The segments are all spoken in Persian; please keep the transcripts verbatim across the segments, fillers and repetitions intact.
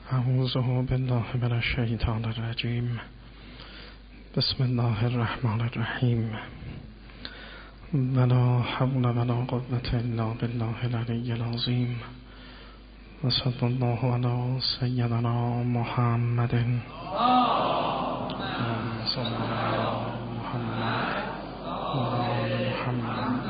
اعوذ بالله من الشیطان الرجیم. بسم الله الرحمن الرحیم. ولا حول ولا قوة الا بالله العلی العظیم. و صلی الله علی سیدنا محمد. اللهم صل علی محمد و آل محمد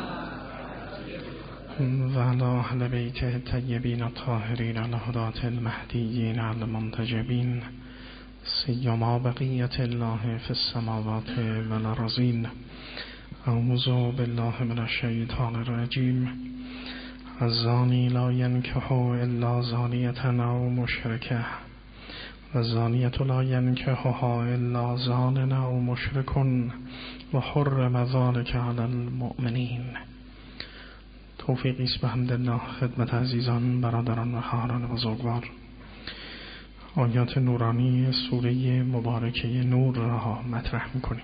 و علی اهل بیت الطیبین الطاهرین الهداة المهدیین المنتجبین، سیما بقیت الله فی السماوات والارضین. اعوذ بالله من الشیطان الرجیم. الزانی لا ینکح الا زانیة او مشرکه و الزانیة لا ینکحها الا زان او مشرک و حرم ذلک علی المؤمنین. توفیقی است به حمدالله خدمت عزیزان، برادران و خواهران بزرگوار. آیات نورانی سوره مبارکه نور را مطرح می‌کنیم.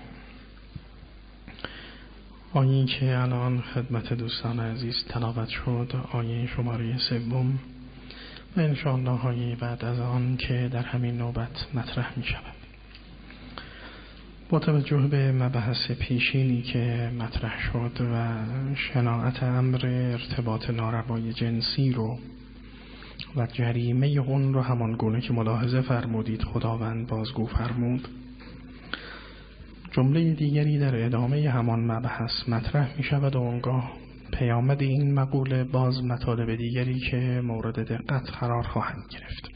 آیه‌ای که الان خدمت دوستان عزیز تلاوت شد، آیه شماره سوم و انشاءالله آیه بعد از آن که در همین نوبت مطرح می‌شود. با توجه به مبحث پیشینی که مطرح شد و شناعت امر ارتباط ناروای جنسی رو و جریمه اون رو همان گونه که ملاحظه فرمودید خداوند بازگو فرمود، جمله دیگری در ادامه همان مبحث مطرح می شود و اونگاه پیامد این مقوله باز مطالب دیگری که مورد دقت قرار خواهند گرفت.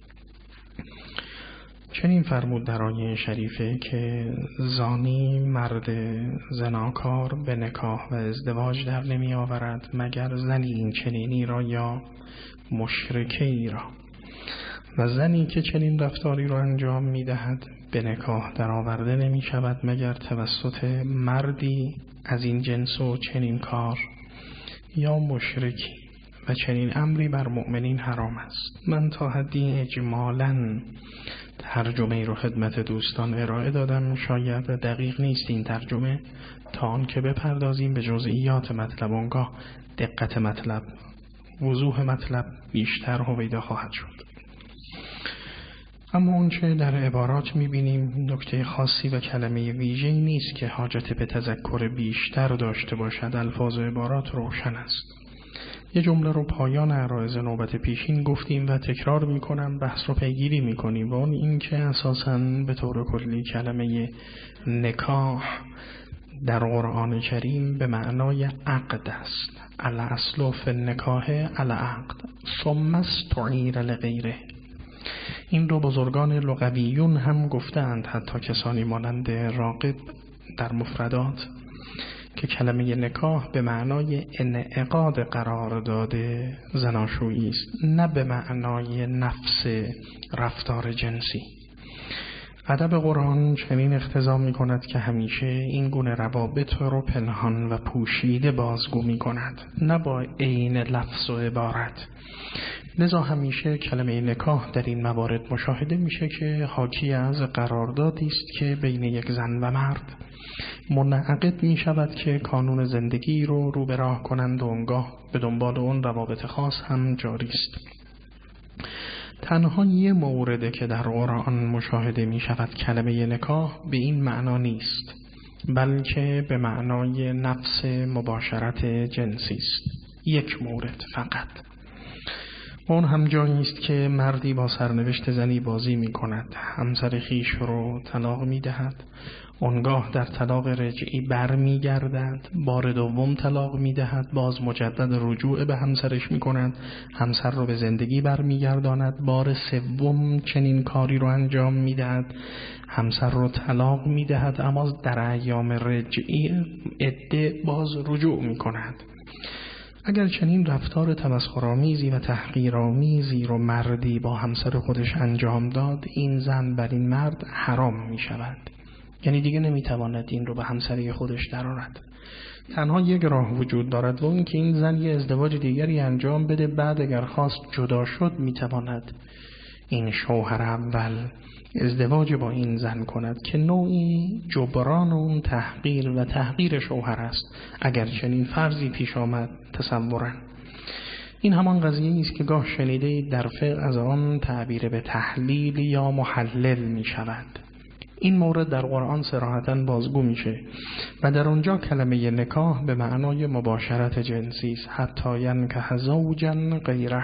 چنین فرمود در آیه شریفه که زانی مرد زناکار به نکاح و ازدواج در نمی آورد مگر زنی این چنینی را یا مشرکی را، و زنی که چنین رفتاری را انجام می دهد به نکاح در آورده نمی شود مگر توسط مردی از این جنس و چنین کار یا مشرکی، و چنین امری بر مؤمنین حرام است. من تا حدی اجمالاً ترجمه رو خدمت دوستان ارائه دادم، شاید دقیق نیست این ترجمه، تا آن که بپردازیم به جزئیات مطلب اونگاه دقت مطلب، وضوح مطلب بیشتر هویدا خواهد شد. اما اون چه در عبارات میبینیم نکته خاصی و کلمه ویژه‌ای نیست که حاجت به تذکر بیشتر داشته باشد. الفاظ و عبارات روشن است. یه جمله رو پایان عرایض نوبت پیشین گفتیم و تکرار میکنم، بحث رو پیگیری میکنیم و اون این که اساساً به طور کلی کلمه نکاح در قرآن کریم به معنای عقد است. الاصل فی النکاح العقد ثم استعیر لغیره. این رو بزرگان لغویون هم گفتند، حتی کسانی مانند راغب در مفردات، که کلمه نکاح به معنای انعقاد قرار داده زناشویی است، نه به معنای نفس رفتار جنسی. ادب قرآن چنین اقتضا می کند که همیشه این گونه روابط رو پنهان و پوشیده بازگو می کند، نه با عین لفظ و عبارت. لذا همیشه کلمه نکاح در این موارد مشاهده میشه که حاکی از قراردادی است که بین یک زن و مرد منعقد می شود که کانون زندگی رو رو به راه کنند و اونگاه به دنبال اون روابط خاص هم جاری است. تنها یه مورده که در قرآن مشاهده می شود کلمه نکاح به این معنا نیست، بلکه به معنای نفس مباشرت جنسی است. یک مورد فقط. اون هم جایی است که مردی با سرنوشت زنی بازی می کند، همسر خیش رو طلاق می دهد، اونگاه در طلاق رجعی بر می گردد، بار دوم طلاق می دهد، باز مجدد رجوع به همسرش می کند، همسر رو به زندگی بر می گرداند، بار سوم چنین کاری رو انجام می دهد، همسر رو طلاق می دهد، اما در ایام رجعی عده باز رجوع می کند. اگر چنین رفتار تمسخرآمیزی و تحقیرآمیزی رو مردی با همسر خودش انجام داد، این زن بر این مرد حرام می شود. یعنی دیگه نمیتواند این رو به همسری خودش درآورد. تنها یک راه وجود دارد و این که این زن یه ازدواج دیگری انجام بده، بعد اگر خواست جدا شد میتواند این شوهر اول ازدواج با این زن کند که نوعی جبران اون تحقیر و تحقیر شوهر است. اگر چنین فرضی پیش آمد تصورن این همان قضیه است که گاه شنیده در فقه از آن تعبیر به تحلیل یا محلل می شود. این مورد در قرآن صراحتاً بازگو میشه و در اونجا کلمه نکاح به معنای مباشرت جنسی است، حتی ینکح زوجا غیره،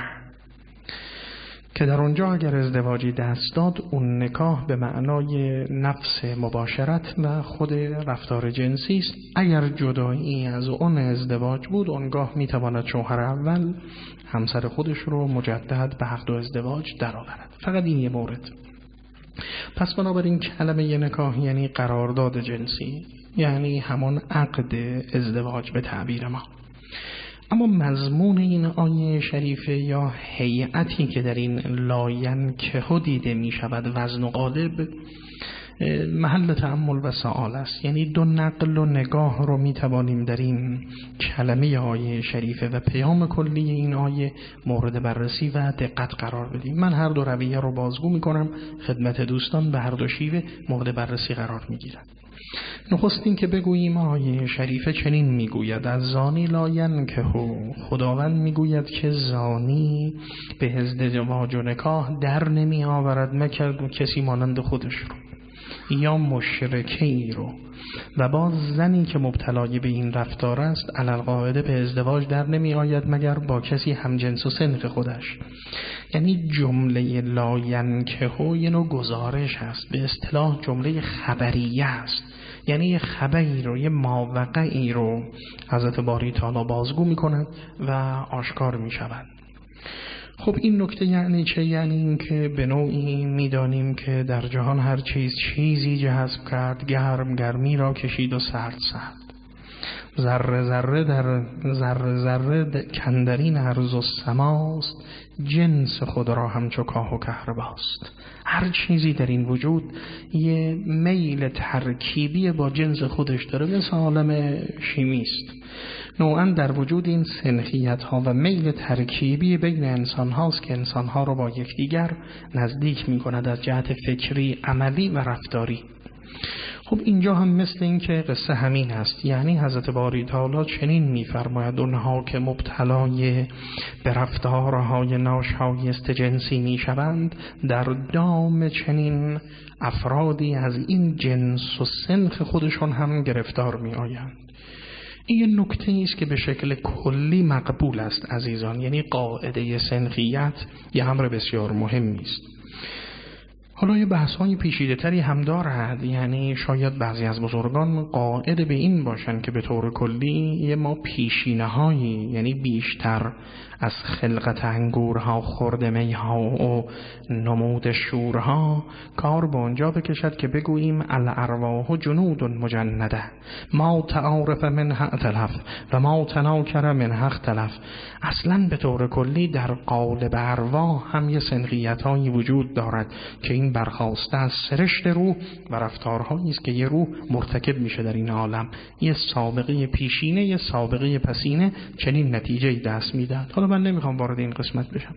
که در اونجا اگر ازدواجی دست داد اون نکاح به معنای نفس مباشرت و خود رفتار جنسی است. اگر جدایی از اون ازدواج بود اونگاه میتواند شوهر اول همسر خودش رو مجدد به عقد و ازدواج درآورد. فقط این یه مورد. پس بنابراین کلمه نکاح یعنی قرارداد جنسی، یعنی همان عقد ازدواج به تعبیر ما. اما مضمون این آیه شریفه یا هیئتی که در این لا ینکح دیده می شود وزن و قالب محل تأمل و سؤال است. یعنی دو نقل و نگاه رو می توانیم در این کلمه آیه شریفه و پیام کلی این آیه مورد بررسی و دقت قرار بدیم. من هر دو رویه رو بازگو می کنم خدمت دوستان، به هر دو شیوه مورد بررسی قرار می گیرم. نخستین که بگوییم آیه شریفه چنین میگوید از زانی لا ینکح، خداوند میگوید که زانی به ازدواج و نکاح در نمی آورد مگر کسی مانند خودش رو یا مشرکی رو، و باز زنی که مبتلای به این رفتار است علی القاعده به ازدواج در نمی آید مگر با کسی همجنس و سنف خودش. یعنی جمله لا ینکح یه نوع گزارش است، به اصطلاح جمله خبریه است، یعنی یه خبری رو، یه ماوقعی رو حضرت باری تعالی بازگو می کند و آشکار می شود. خب این نکته یعنی چه؟ یعنی این که به نوعی میدانیم که در جهان هر چیز چیزی جذب کرد، گرم گرمی را کشید و سرد سرد، ذره ذره در ذره ذره کندرین ارض و سماست، جنس خود را همچو کاه و کهرباست. هر چیزی در این وجود یه میل ترکیبی با جنس خودش داره، مثل عالم شیمی است. نوعا در وجود این سنخیت ها و میل ترکیبی بین انسان هاست که انسان ها رو با یکدیگر نزدیک می کند از جهت فکری، عملی و رفتاری. خب اینجا هم مثل این که قصه همین است. یعنی حضرت باری تعالی چنین می‌فرماید اونها که مبتلای به رفتارهای ناشایست جنسی می‌شوند در دام چنین افرادی از این جنس و سنخ خودشون هم گرفتار می‌آیند. این نکته است که به شکل کلی مقبول است عزیزان. یعنی قاعده سنخیت یه امر بسیار مهمی است. حالا یه بحث‌های پیچیده‌تری هم دارد. یعنی شاید بعضی از بزرگان قائل به این باشند که به طور کلی یه ما پیشینه‌هایی، یعنی بیشتر از خلقت انگورها، خورد میها و نمود شورها، کار به اونجا بکشد که بگوییم الارواح جنود مجنده ما تعارف منها ائتلف و ما تناکر منها اختلف. اصلا به طور کلی در قالب ارواح هم یه سنخیت‌هایی وجود دارد که این برخواسته از سرشت روح و رفتارهایی است که یه روح مرتکب میشه در این عالم. یه سابقه پیشینه، یه سابقه پسینه چنین نتیجه‌ای دست میدهد. حالا من نمیخوام وارد این قسمت بشم.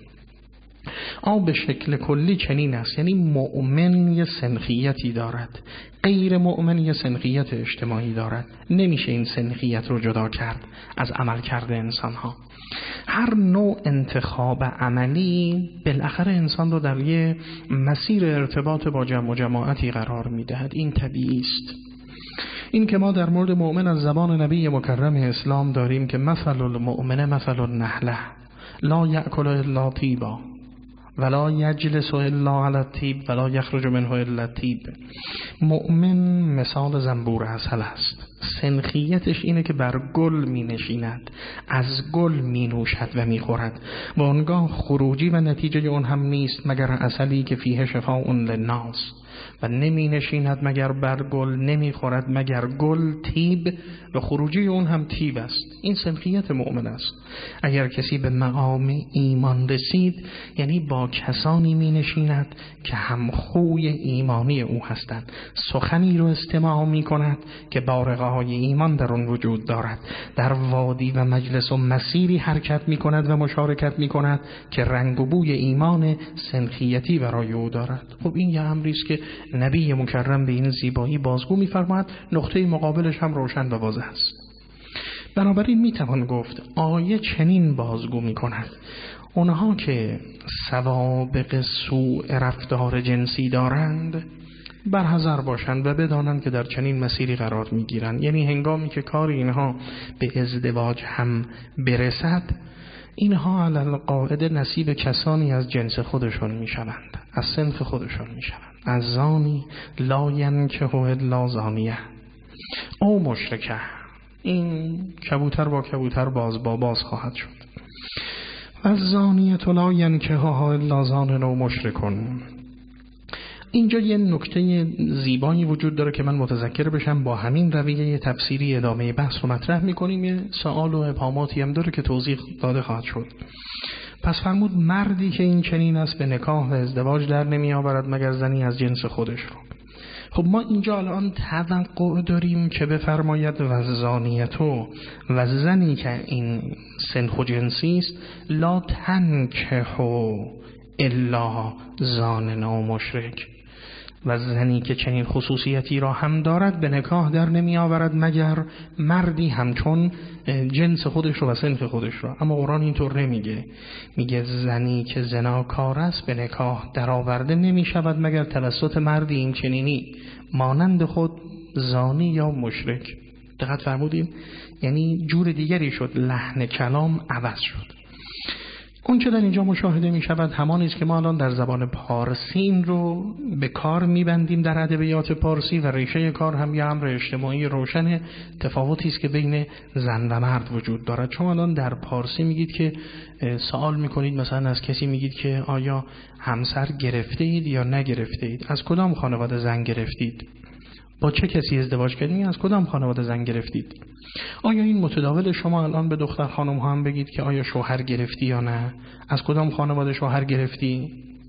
اما به شکل کلی چنین است. یعنی مؤمن یه سنخیتی دارد، غیر مؤمن یه سنخیت اجتماعی دارد. نمیشه این سنخیت رو جدا کرد از عمل کرده انسان ها. هر نوع انتخاب عملی بالاخره انسان رو در یه مسیر ارتباط با جمع و جماعتی قرار میدهد. این طبیعی است. این که ما در مورد مؤمن از زبان نبی مکرم اسلام داریم که مثل المؤمن مثل النحله لا یأکل الا طیبا ولا یجلس الا علی الطیب ولا یخرج منه الا الطیب. مؤمن مثال زنبور عسل است. سنخیتش اینه که بر گل می نشیند، از گل می نوشد و می خورد و آنگاه خروجی و نتیجه اون هم نیست مگر عسلی که فیه شفاء للناس، و نمی نشیند مگر بر گل، نمی خورد مگر گل طیب و خروجی اون هم طیب است. این سنخیت مؤمن است. اگر کسی به مقام ایمان رسید یعنی با کسانی می نشیند که هم خوی ایمانی او هستند، سخنی رو استماع می کند که بارقه های ایمان در اون وجود دارد، در وادی و مجلس و مسیری حرکت می کند و مشارکت می کند که رنگ و بوی ایمان سنخیتی برای او دارد. خب این یه امری است که نبی مکرم به این زیبایی بازگو می‌فرماید. نقطه مقابلش هم روشن و واضح است. بنابراین میتوان گفت آیه چنین بازگو میکند: اونها که سوابق سوء رفتار جنسی دارند برحذر باشند و بدانند که در چنین مسیری قرار میگیرند. یعنی هنگامی که کار اینها به ازدواج هم برسد، اینها علی القاعده نصیب کسانی از جنس خودشون میشوند، از صنف خودشون میشوند. از زانی لا ینکحه الا زانیه او مشرکه. این کبوتر با کبوتر باز با باز خواهد شد. از زانیه لا ینکحها الا زان او مشرکون. اینجا یه نکته زیبایی وجود داره که من متذکر بشم، با همین رویه تفسیری ادامه بحث رو مطرح میکنیم. یه سوال و ابهاماتی هم داره که توضیح داده خواهد شد. پس فرمود مردی که این چنین است به نکاح و ازدواج در نمی آورد مگر زنی از جنس خودش رو. خب ما اینجا الان توقع داریم که بفرماید و زانیتو، و زنی که این سنخ و جنسی است، لا تنکحو الا زان و مشرک، و زنی که چنین خصوصیتی را هم دارد به نکاح در نمی آورد مگر مردی همچون جنس خودش رو و سنخ خودش رو. اما قرآن اینطور نمیگه، میگه زنی که زناکار است به نکاح در آورده نمی شود مگر توسط مردی این چنینی مانند خود زانی یا مشرک. دقت فرمودین؟ یعنی جور دیگری شد، لحن کلام عوض شد. اون چه در اینجا مشاهده می شود همانی است که ما الان در زبان پارسی این رو به کار می بندیم در ادبیات پارسی، و ریشه کار هم یه امر اجتماعی روشن، تفاوتی است که بین زن و مرد وجود دارد. چون الان در پارسی میگید که سوال میکنید مثلا از کسی میگید که آیا همسر گرفته اید یا نگرفته اید؟ از کدام خانواده زن گرفتید؟ با چه کسی ازدواج کردید؟ از کدام خانواده زن گرفتید؟ آیا این متداول شما الان به دختر خانم ها هم بگید که آیا شوهر گرفتی یا نه؟ از کدام خانواده شوهر گرفتی؟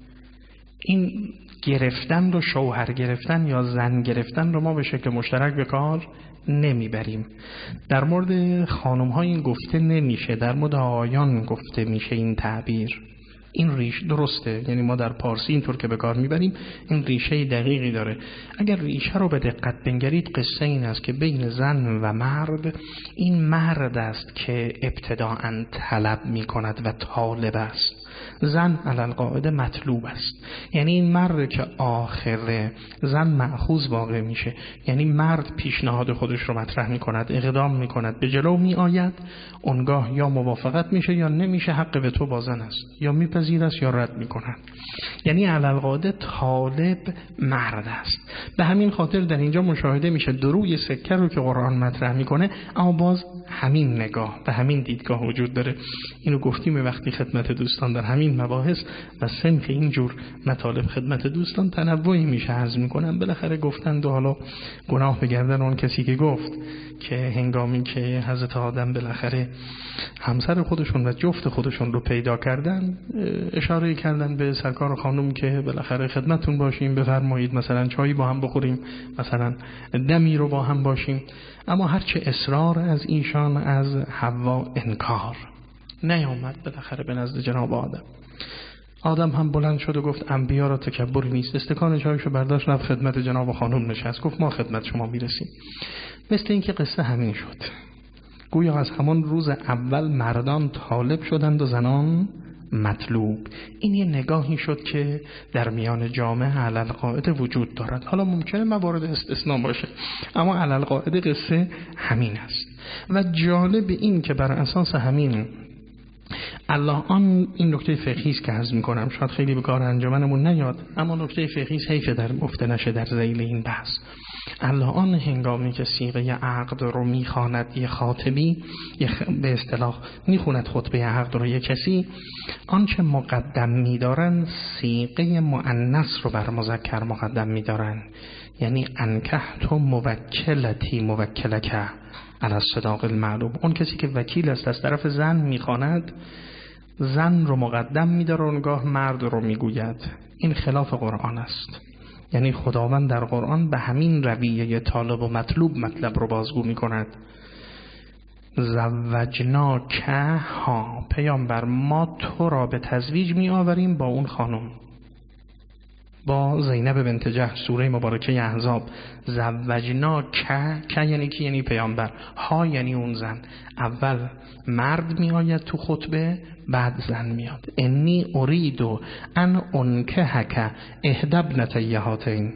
این گرفتن رو، شوهر گرفتن یا زن گرفتن رو ما به شکل مشترک به کار نمیبریم. در مورد خانم ها این گفته نمیشه، در مورد آقایان گفته میشه این تعبیر. این ریشه درسته، یعنی ما در پارسی اینطور که به کار میبریم این ریشه دقیقی داره. اگر ریشه رو به دقت بنگرید، قصه این است که بین زن و مرد، این مرد است که ابتداءً طلب میکند و طالب است، زن علی القاعده مطلوب است. یعنی این مرد که آخره زن مأخوذ واقع میشه، یعنی مرد پیشنهاد خودش رو مطرح میکند، اقدام میکند، به جلو میآید، اونگاه یا موافقت میشه یا نمیشه، حق به تو با زن است، یا میپذیر است یا رد میکند. یعنی علی القاعده طالب مرد است. به همین خاطر در اینجا مشاهده میشه دروی سکه رو که قرآن مطرح میکنه، اما باز همین نگاه و همین دیدگاه وجود داره. اینو گفتیم وقتی خدمت دوستان در همین مباحث و صنف اینجور مطالب خدمت دوستان تنوعی میشه عرض میکنم. بالاخره گفتند و حالا گناه به گردن اون کسی که گفت که هنگامی که حضرت آدم بالاخره همسر خودشون و جفت خودشون رو پیدا کردن، اشاره کردن به سرکار خانم که بالاخره خدمتون باشیم، بفرمایید مثلا چایی با هم بخوریم، مثلا دمی رو با هم باشیم. اما هرچه اصرار از ایشان از حوا انکار نیامد بالاخره به نزد جناب آدم. آدم هم بلند شد و گفت انبیا را تکبری نیست، استکان چایشو برداشت رفت خدمت جناب خانم نشست، گفت ما خدمت شما میرسیم. مثل این که قصه همین شد، گویا از همان روز اول مردان طالب شدند و زنان مطلوب. این یه نگاهی شد که در میان جامعه علی القاعده وجود دارد. حالا ممکنه موارد استثناء باشه، اما علی القاعده قصه همین است. و جالب این که بر اساس همین الان این نکته فقهی است که عرض می‌کنم، شاید خیلی به کار انجمنمون نیاد، اما نکته فقهی است، حیف در افته نشه در ذیل این بحث. الان هنگامی که صیغه عقد رو میخواند یه خاطبی، یه خ... به اصطلاح میخوند خطبه عقد رو یه کسی، آنچه مقدم میدارن صیغه مؤنث رو بر مذکر مقدم میدارن. یعنی انکحت موکلتی موکلک علی الصداق المعلوم. اون کسی که وکیل است از طرف زن میخواند، زن رو مقدم میداره، اونگاه مرد رو میگوید. این خلاف قرآن است. یعنی خداوند در قرآن به همین رویه طالب و مطلوب مطلب رو بازگو میکند. زوجناک ها، پیامبر ما تو را به تزویج می آوریم با اون خانم. با زینب بنت جحش سوره مبارکه احزاب زوجنا که که یعنی کی؟ یعنی پیامبر. ها یعنی اون زن. اول مرد می آید تو خطبه، بعد زن میاد. انی اریدو ان انکحک احدی ابنتی هاتین،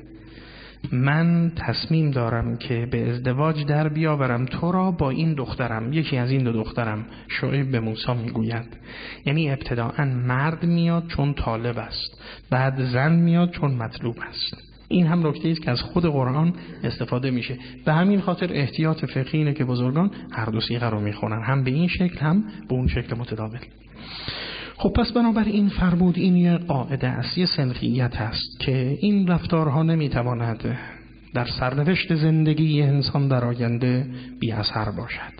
من تصمیم دارم که به ازدواج در بیاورم تو را با این دخترم، یکی از این دو دخترم. شعیب به موسی میگوید یعنی ابتداءً مرد میاد چون طالب است، بعد زن میاد چون مطلوب است. این هم نکته است که از خود قرآن استفاده میشه. به همین خاطر احتیاط فقهی اینه که بزرگان هر دو صیغه رو میخونن، هم به این شکل هم به اون شکل متداول. خب پس بنابراین فرمود این یه قاعده است، یه سنخیت هست که این رفتارها نمیتواند در سرنوشت زندگی انسان در آینده بی اثر باشد.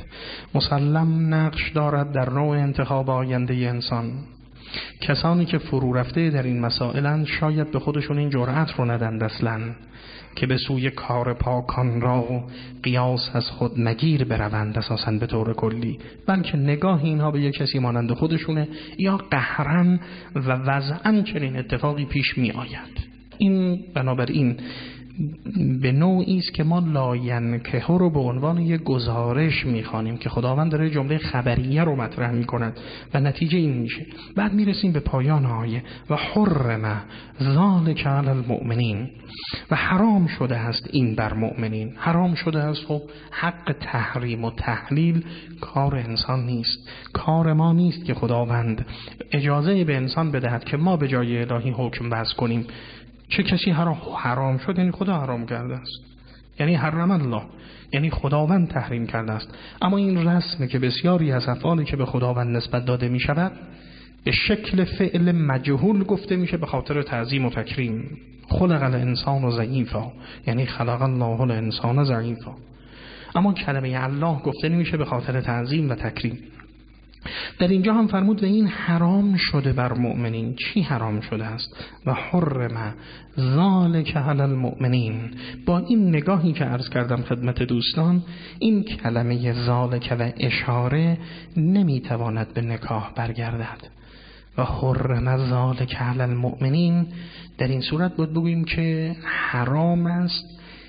مسلم نقش دارد در نوع انتخاب آینده انسان. کسانی که فرو رفته در این مسائلند شاید به خودشون این جرأت رو ندند اصلاً که به سوی کار پاکان را قیاس از خود نگیر بروند اساساً به طور کلی، بلکه نگاه اینها به یک کسی مانند خودشونه یا قهرن و وضعاً چنین اتفاقی پیش می آید. این بنابراین به نوعی است که ما لاینکه رو به عنوان یک گزارش میخوانیم که خداوند داره جمله خبریه رو مطرح میکند و نتیجه این میشه. بعد میرسیم به پایان آیه و حرم ذالک علی المؤمنین، و حرام شده است این بر مؤمنین. حرام شده است. خب حق تحریم و تحلیل کار انسان نیست، کار ما نیست که خداوند اجازه به انسان بدهد که ما به جای الهی حکم بس کنیم. چه کسی حرام حرام شد یعنی خدا حرام کرده است، یعنی حرم الله، یعنی خداوند تحریم کرده است. اما این رسمه که بسیاری از افعالی که به خداوند نسبت داده می شود به شکل فعل مجهول گفته میشه به خاطر تعظیم و تکریم. خلق الانسان ضعیفا، یعنی خلق الله الانسان ضعیفا. اما کلمه الله گفته نمیشه به خاطر تعظیم و تکریم. در اینجا هم فرمود و این حرام شده بر مؤمنین. چی حرام شده است؟ و حرم ذالک علی المؤمنین. با این نگاهی که عرض کردم خدمت دوستان، این کلمه ذالک و اشاره نمیتواند به نکاح برگردد. و حرم ذالک علی المؤمنین در این صورت بود بگوییم که حرام است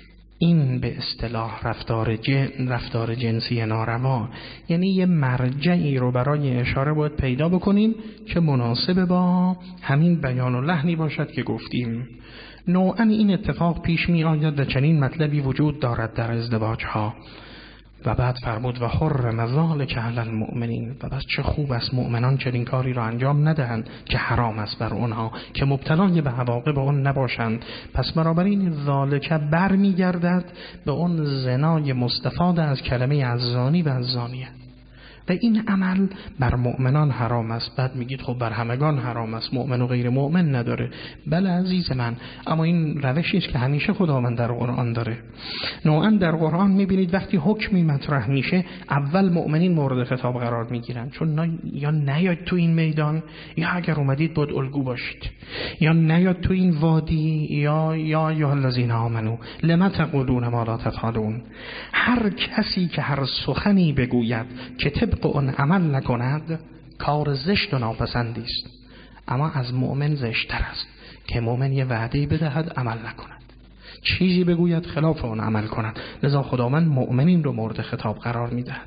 این به اصطلاح رفتار جن، رفتار جنسی ناروا، یعنی یه مرجعی رو برای اشاره باید پیدا بکنیم که مناسب با همین بیان و لحنی باشد که گفتیم. نوعا این اتفاق پیش می آید و چنین مطلبی وجود دارد در ازدواج ها. و بعد فرمود و حرم ذالک علی المؤمنین. و بس چه خوب است مؤمنان چنین کاری را انجام ندهند که حرام است بر اونها، که مبتلای به عواقب اون نباشند. پس بنابراین ذالک بر می گردد به اون زنای مستفاد از کلمه از زانی و از زانیه، و این عمل بر مؤمنان حرام است. بعد میگید خب بر همگان حرام است، مؤمن و غیر مؤمن نداره. بله عزیز من، اما این روشی است که همیشه خداوند در قرآن داره. نوعا در قرآن میبینید وقتی حکمی مطرح میشه اول مؤمنین مورد خطاب قرار میگیرن، چون نا... یا نیاد تو این میدان، یا اگر اومدید باید الگو باشید، یا نیاد تو این وادی، یا یا یا الذین آمنو لما تقولون ما لا تفعلون. هر کسی که هر سخنی بگوید که طبق اون عمل نکند کار زشت و ناپسندی است. اما از مؤمن زشت‌تر است که مؤمن یه وعده‌ای بدهد عمل نکند، چیزی بگوید خلاف اون عمل کند. لذا خداوند مؤمنین رو مورد خطاب قرار میدهد.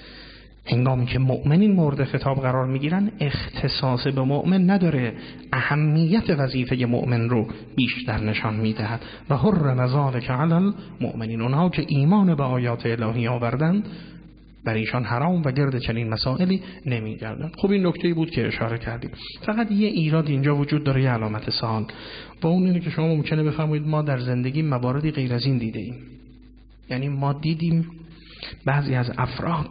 هنگامی که مؤمنین مورد خطاب قرار میگیرن اختصاص به مؤمن نداره، اهمیت وظیفه مؤمن رو بیشتر نشان میدهد. و حرم ذالک علی المؤمنین، اونها که ایمان به آیات الهی آوردند بر ایشان حرام و گرد چنین مسائلی نمیگردند. خب این نکته‌ای بود که اشاره کردیم. فقط یه ایراد اینجا وجود داره، یه علامت سوال، و اون اینه که شما ممکنه بفرمایید ما در زندگی مواردی غیر از این دیده ایم. یعنی ما دیدیم بعضی از افراد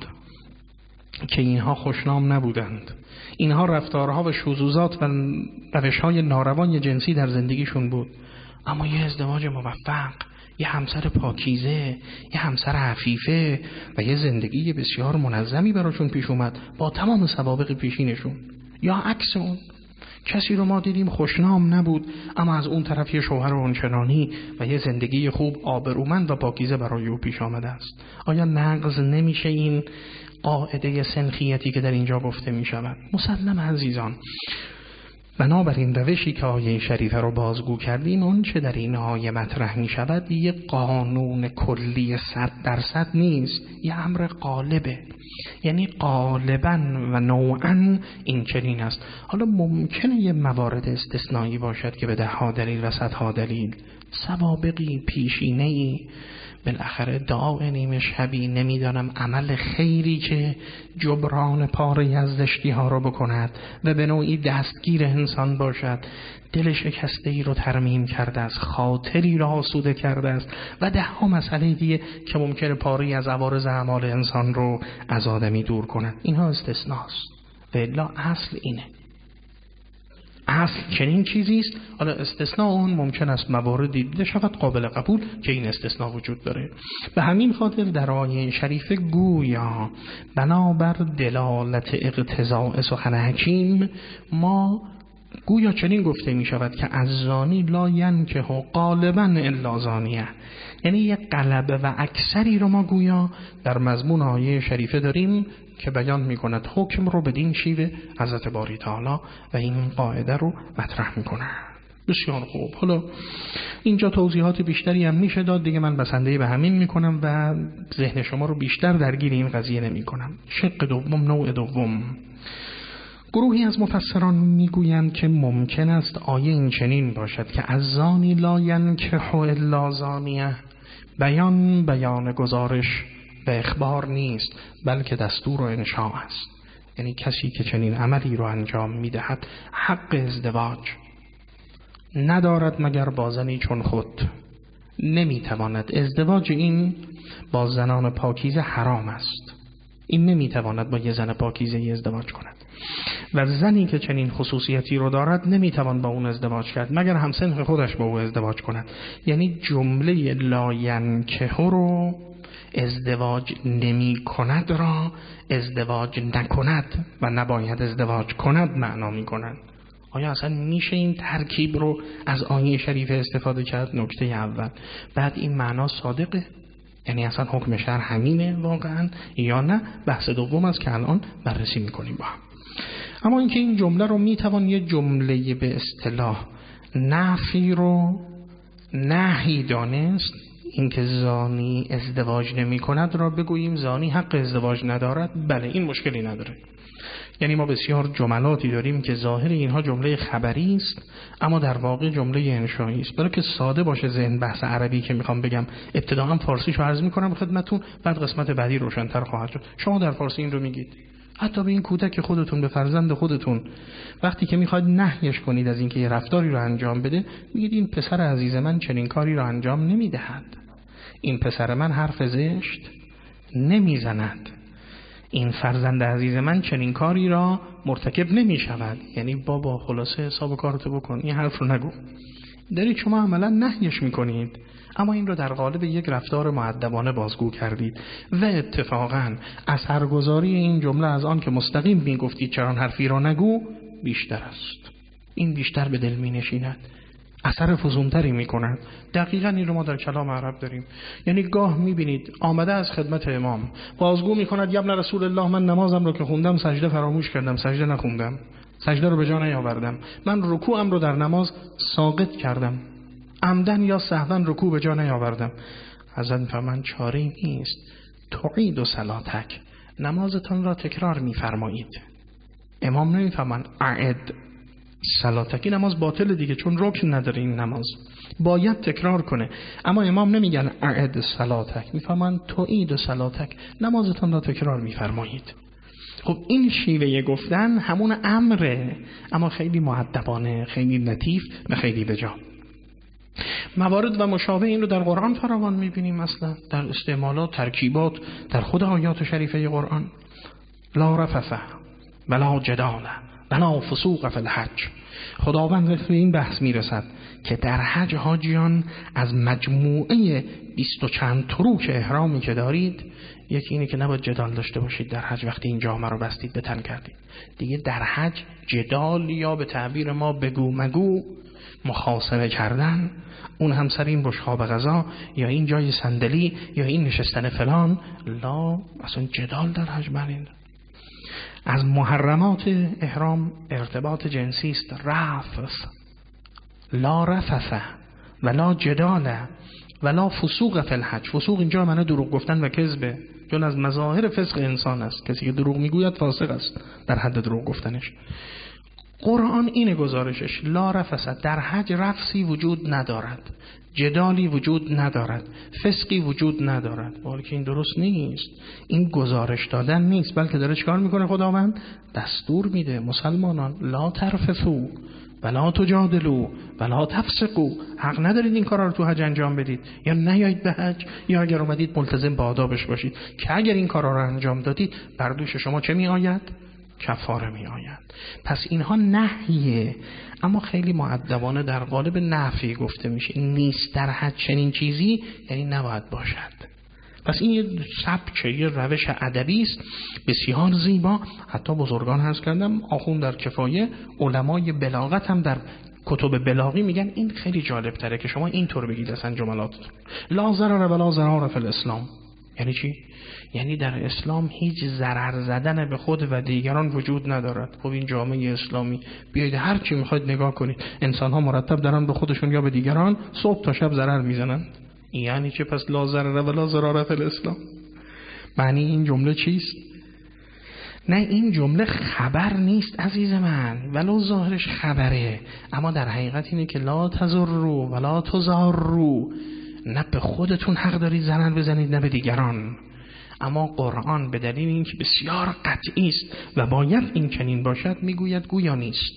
که اینها خوشنام نبودند، اینها رفتارها و شذوذات و روش‌های ناروای جنسی در زندگیشون بود، اما یه ازدواج موفق، یه همسر پاکیزه، یه همسر عفیفه و یه زندگی بسیار منظمی براشون پیش اومد با تمام سوابق پیشینشون. یا عکس اون، کسی رو ما دیدیم خوشنام نبود اما از اون طرف یه شوهر اونچنانی و یه زندگی خوب آبرومند و پاکیزه برای او پیش آمده است. آیا نقض نمیشه این قاعده سنخیتی که در اینجا گفته می شود؟ مسلم عزیزان، بنابراین روشی که آیه شریفه رو بازگو کردیم، اون چه در این آیه مطرح می شود یه قانون کلی صد درصد نیست، یه امر غالبه. یعنی غالباً و نوعاً این چنین است. حالا ممکنه یه موارد استثنایی باشد که به ده ها دلیل و صدها دلیل، سوابقی، پیشینه‌ای، بالاخره دعا نیمه شبی، نمیدانم عمل خیری که جبران پاره از زشتی ها رو بکند و به نوعی دستگیر انسان باشد، دل شکسته ای رو ترمیم کرده است، خاطری را آسوده کرده است و ده ها مسئله دیگه که ممکنه پاره از عوارض اعمال انسان رو از آدمی دور کند. اینها استثناست و الا اصل اینه. اصل چنین چیزی است. حالا استثناء اون ممکن است مواردی دیده شود قابل قبول که این استثناء وجود داره. به همین خاطر در آیه شریفه گویا بنابر دلالت اقتضاء سخن حکیم ما گویا چنین گفته می شود که از زانی لا ینکح غالبا الا زانیه. یعنی یک غلبه و اکثری رو ما گویا در مضمون آیه شریفه داریم که بیان می کند حکم رو بدین شیوه حضرت باری تعالی و این قاعده رو مطرح می کند. بسیار خوب. حالا اینجا توضیحات بیشتری هم میشه داد دیگه، من بسنده به همین میکنم و ذهن شما رو بیشتر درگیر این قضیه نمی کنم. شق دوم، نوع دوم، گروهی از مفسران میگویند که ممکن است آیه این چنین باشد که از زانی لا ینکح الا زانیه بیان بیان گزارش و اخبار نیست، بلکه دستور و انشاء است. یعنی کسی که چنین عملی رو انجام میدهد حق ازدواج ندارد مگر با زنی چون خود، نمیتواند. ازدواج این با زنان پاکیزه حرام است، این نمیتواند با یه زن پاکیزه ازدواج کند و زنی که چنین خصوصیتی رو دارد نمیتوان با اون ازدواج کرد مگر همسن خودش با او ازدواج کند. یعنی جمله لا ینکح رو ازدواج نمی کند را ازدواج نکند و نباید ازدواج کند معنا می کند. آیا اصلا میشه این ترکیب رو از آیه شریفه استفاده کرد؟ نکته اول. بعد این معنا صادقه؟ یعنی اصلا حکم شرع همینه واقعا یا نه؟ بحث دوم است که الان بررسی میکنیم با هم. اما اینکه این جمله رو میتوان یه جمله به اصطلاح نفی رو نهی دانست، اینکه زانی ازدواج نمی کند را بگوییم زانی حق ازدواج ندارد، بله این مشکلی نداره. یعنی ما بسیار جملاتی داریم که ظاهر اینها جمله خبری است اما در واقع جمله انشایی است. برای که ساده باشه ذهن بحث عربی که میخوام بگم ابتداء فارسیشو عرض میکنم خدمتتون، بعد قسمت بعدی روشن‌تر خواهد شد. شما در فارسی این رو میگید، حتی به این کودک خودتون، به فرزند خودتون، وقتی که میخواید نهیش کنید از اینکه یه رفتاری رو انجام بده، میگید این پسر عزیز من چنین کاری رو انجام نمیدهد، این پسر من حرف زشت نمیزند، این فرزند عزیز من چنین کاری را مرتکب نمی شود. یعنی بابا خلاصه حساب کارتو بکن، این حرف رو نگو. دارید شما عملا نهیش میکنید اما این رو در قالب یک رفتار مؤدبانه بازگو کردید و اتفاقا اثرگذاری این جمله از آن که مستقیم میگفتید چرا حرفی را نگو بیشتر است. این بیشتر به دل می نشیند، اثر فزونتری می کند. دقیقا این رو ما در کلام عرب داریم. یعنی گاه می بینید آمده از خدمت امام بازگو می کند یا ابن رسول الله من نمازم رو که خوندم سجده فراموش کردم، سجده نخوندم، سجده رو به جا نیاوردم، من رکوعم رو در نماز ساقط کردم، عمدن یا سهوا رکوع به جا نیاوردم. حضرت می‌فرمایند چاره‌ای نیست، تعید و صلاتک، نمازتان را تکرار می‌فرمایید. امام نمی‌فرمایند اعد صلاتکی، نماز باطل دیگه چون رکن نداره این نماز، باید تکرار کنه. اما امام نمیگن اعد صلاتک، میفهمن تعید صلاتک، نمازتان را تکرار میفرمایید. خب این شیوه گفتن همون امره اما خیلی مؤدبانه، خیلی لطیف و خیلی بجا. موارد و مشابه این رو در قرآن فراوان میبینیم، مثلا در استعمالات، ترکیبات در خود آیات شریفه قرآن. لا رفث ولا جدال ولا فسوق فی الحج. خداوند به این بحث میرسد که در حج حاجیان از مجموعه بیست و چند تروک احرامی که دارید، یکی اینه که نباید جدال داشته باشید در حج. وقتی این جامه رو بستید به تن کردید دیگه در حج جدال یا به تعبیر ما بگو مگو، مخاصمه کردن، اون هم سر این بشقاب غذا یا این جای صندلی یا این نشستن فلان، لا، اصلا جدال در حج بلند. از محرمات احرام ارتباط جنسی است. رفث، لا رفث ولا جدال ولا فسوق فی الحج. فسوق اینجا معنی دروغ گفتن و کذبه، چون از مظاهر فسق انسان است. کسی که دروغ میگوید فاسق است در حد دروغ گفتنش. قرآن اینه گزارشش، لا رفث، در حج رفثی وجود ندارد، جدالی وجود ندارد، فسقی وجود ندارد. ولی که این درست نیست، این گزارش دادن نیست، بلکه داره چیکار میکنه خداوند؟ دستور میده مسلمانان لا ترفثوا ولا تجادلوا ولا تفسقوا. حق ندارید این کارا رو تو حج انجام بدید، یا نیایید به حج، یا اگر اومدید ملتزم با آدابش باشید که اگر این کارا رو انجام دادید بر دوش شما چه میآید؟ کفاره می آید. پس اینها نهیه، اما خیلی مؤدبانه در قالب نفی گفته میشه. نیست در حد چنین چیزی، یعنی نباید باشد. پس این یه سبکه، یه روش ادبی است بسیار زیبا. حتی بزرگان عرض کردم، آخوند در کفایه، علمای بلاغت هم در کتب بلاغی میگن این خیلی جالب تره که شما اینطور بگید اصلا جملاتتون. لا ضرر ولا ضرار فی الاسلام. یعنی چی؟ یعنی در اسلام هیچ ضرر زدن به خود و دیگران وجود ندارد. خب این جامعه اسلامی بیایید هر چی میخواید نگاه کنید، انسان ها مرتب دارن به خودشون یا به دیگران صبح تا شب ضرر میزنن. یعنی چه؟ پس لا ضرر ولا ضرار فی الاسلام. معنی این جمله چیست؟ نه، این جمله خبر نیست عزیز من، ولو ظاهرش خبره، اما در حقیقت اینه که لا تضروا ولا تضاروا. نه به خودتون حق دارید ضرر بزنید نه به دیگران. اما قرآن به دلیل اینکه بسیار قطعی است و باید این چنین باشد میگوید گویا نیست.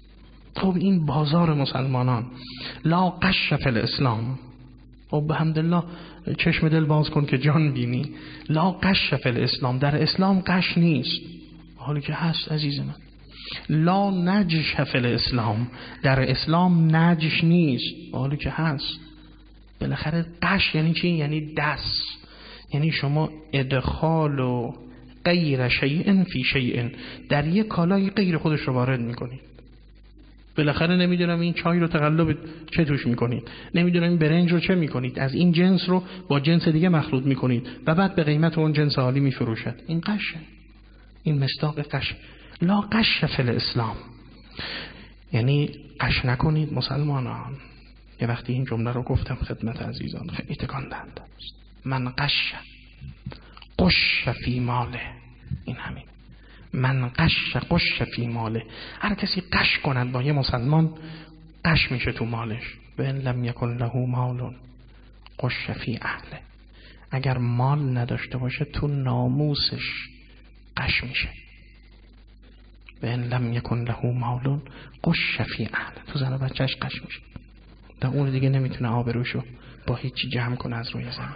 خب این بازار مسلمانان، لا قش فی الاسلام. خب بحمدالله چشم دل باز کن که جان بینی. لا قش فی الاسلام، در اسلام قش نیست، حالی که هست عزیز من. لا نجش فی الاسلام، در اسلام نجش نیست، حالی که هست. بالاخره قش یعنی چی؟ یعنی دست، یعنی شما ادخال و غیر شیء فی شیء، در یک کالای غیر خودش رو وارد میکنید. بالاخره نمیدونم این چای رو تقلب چه توش میکنید، نمیدونم این برنج رو چه میکنید، از این جنس رو با جنس دیگه مخلوط میکنید و بعد به قیمت اون جنس عالی میفروشد. این قشه، این مصداق قش. لا قش فی الاسلام، یعنی قش نکنید مسلمانان. یه وقتی این جمله رو گفتم خدمت عزیزان خیلی تکان دهنده است. من قش قش فی ماله، این همین. من قش قش فی ماله، هر کسی قش کند با یه مسلمان قش میشه تو مالش. و ان لم یکن له مال قش فی اهله، اگر مال نداشته باشه تو ناموسش قش میشه. و ان لم یکن له مال قش فی اهله، تو زن و بچهش قش میشه. تا اون دیگه نمیتونه آبروشو با هیچی جمع کنه از روی زمین.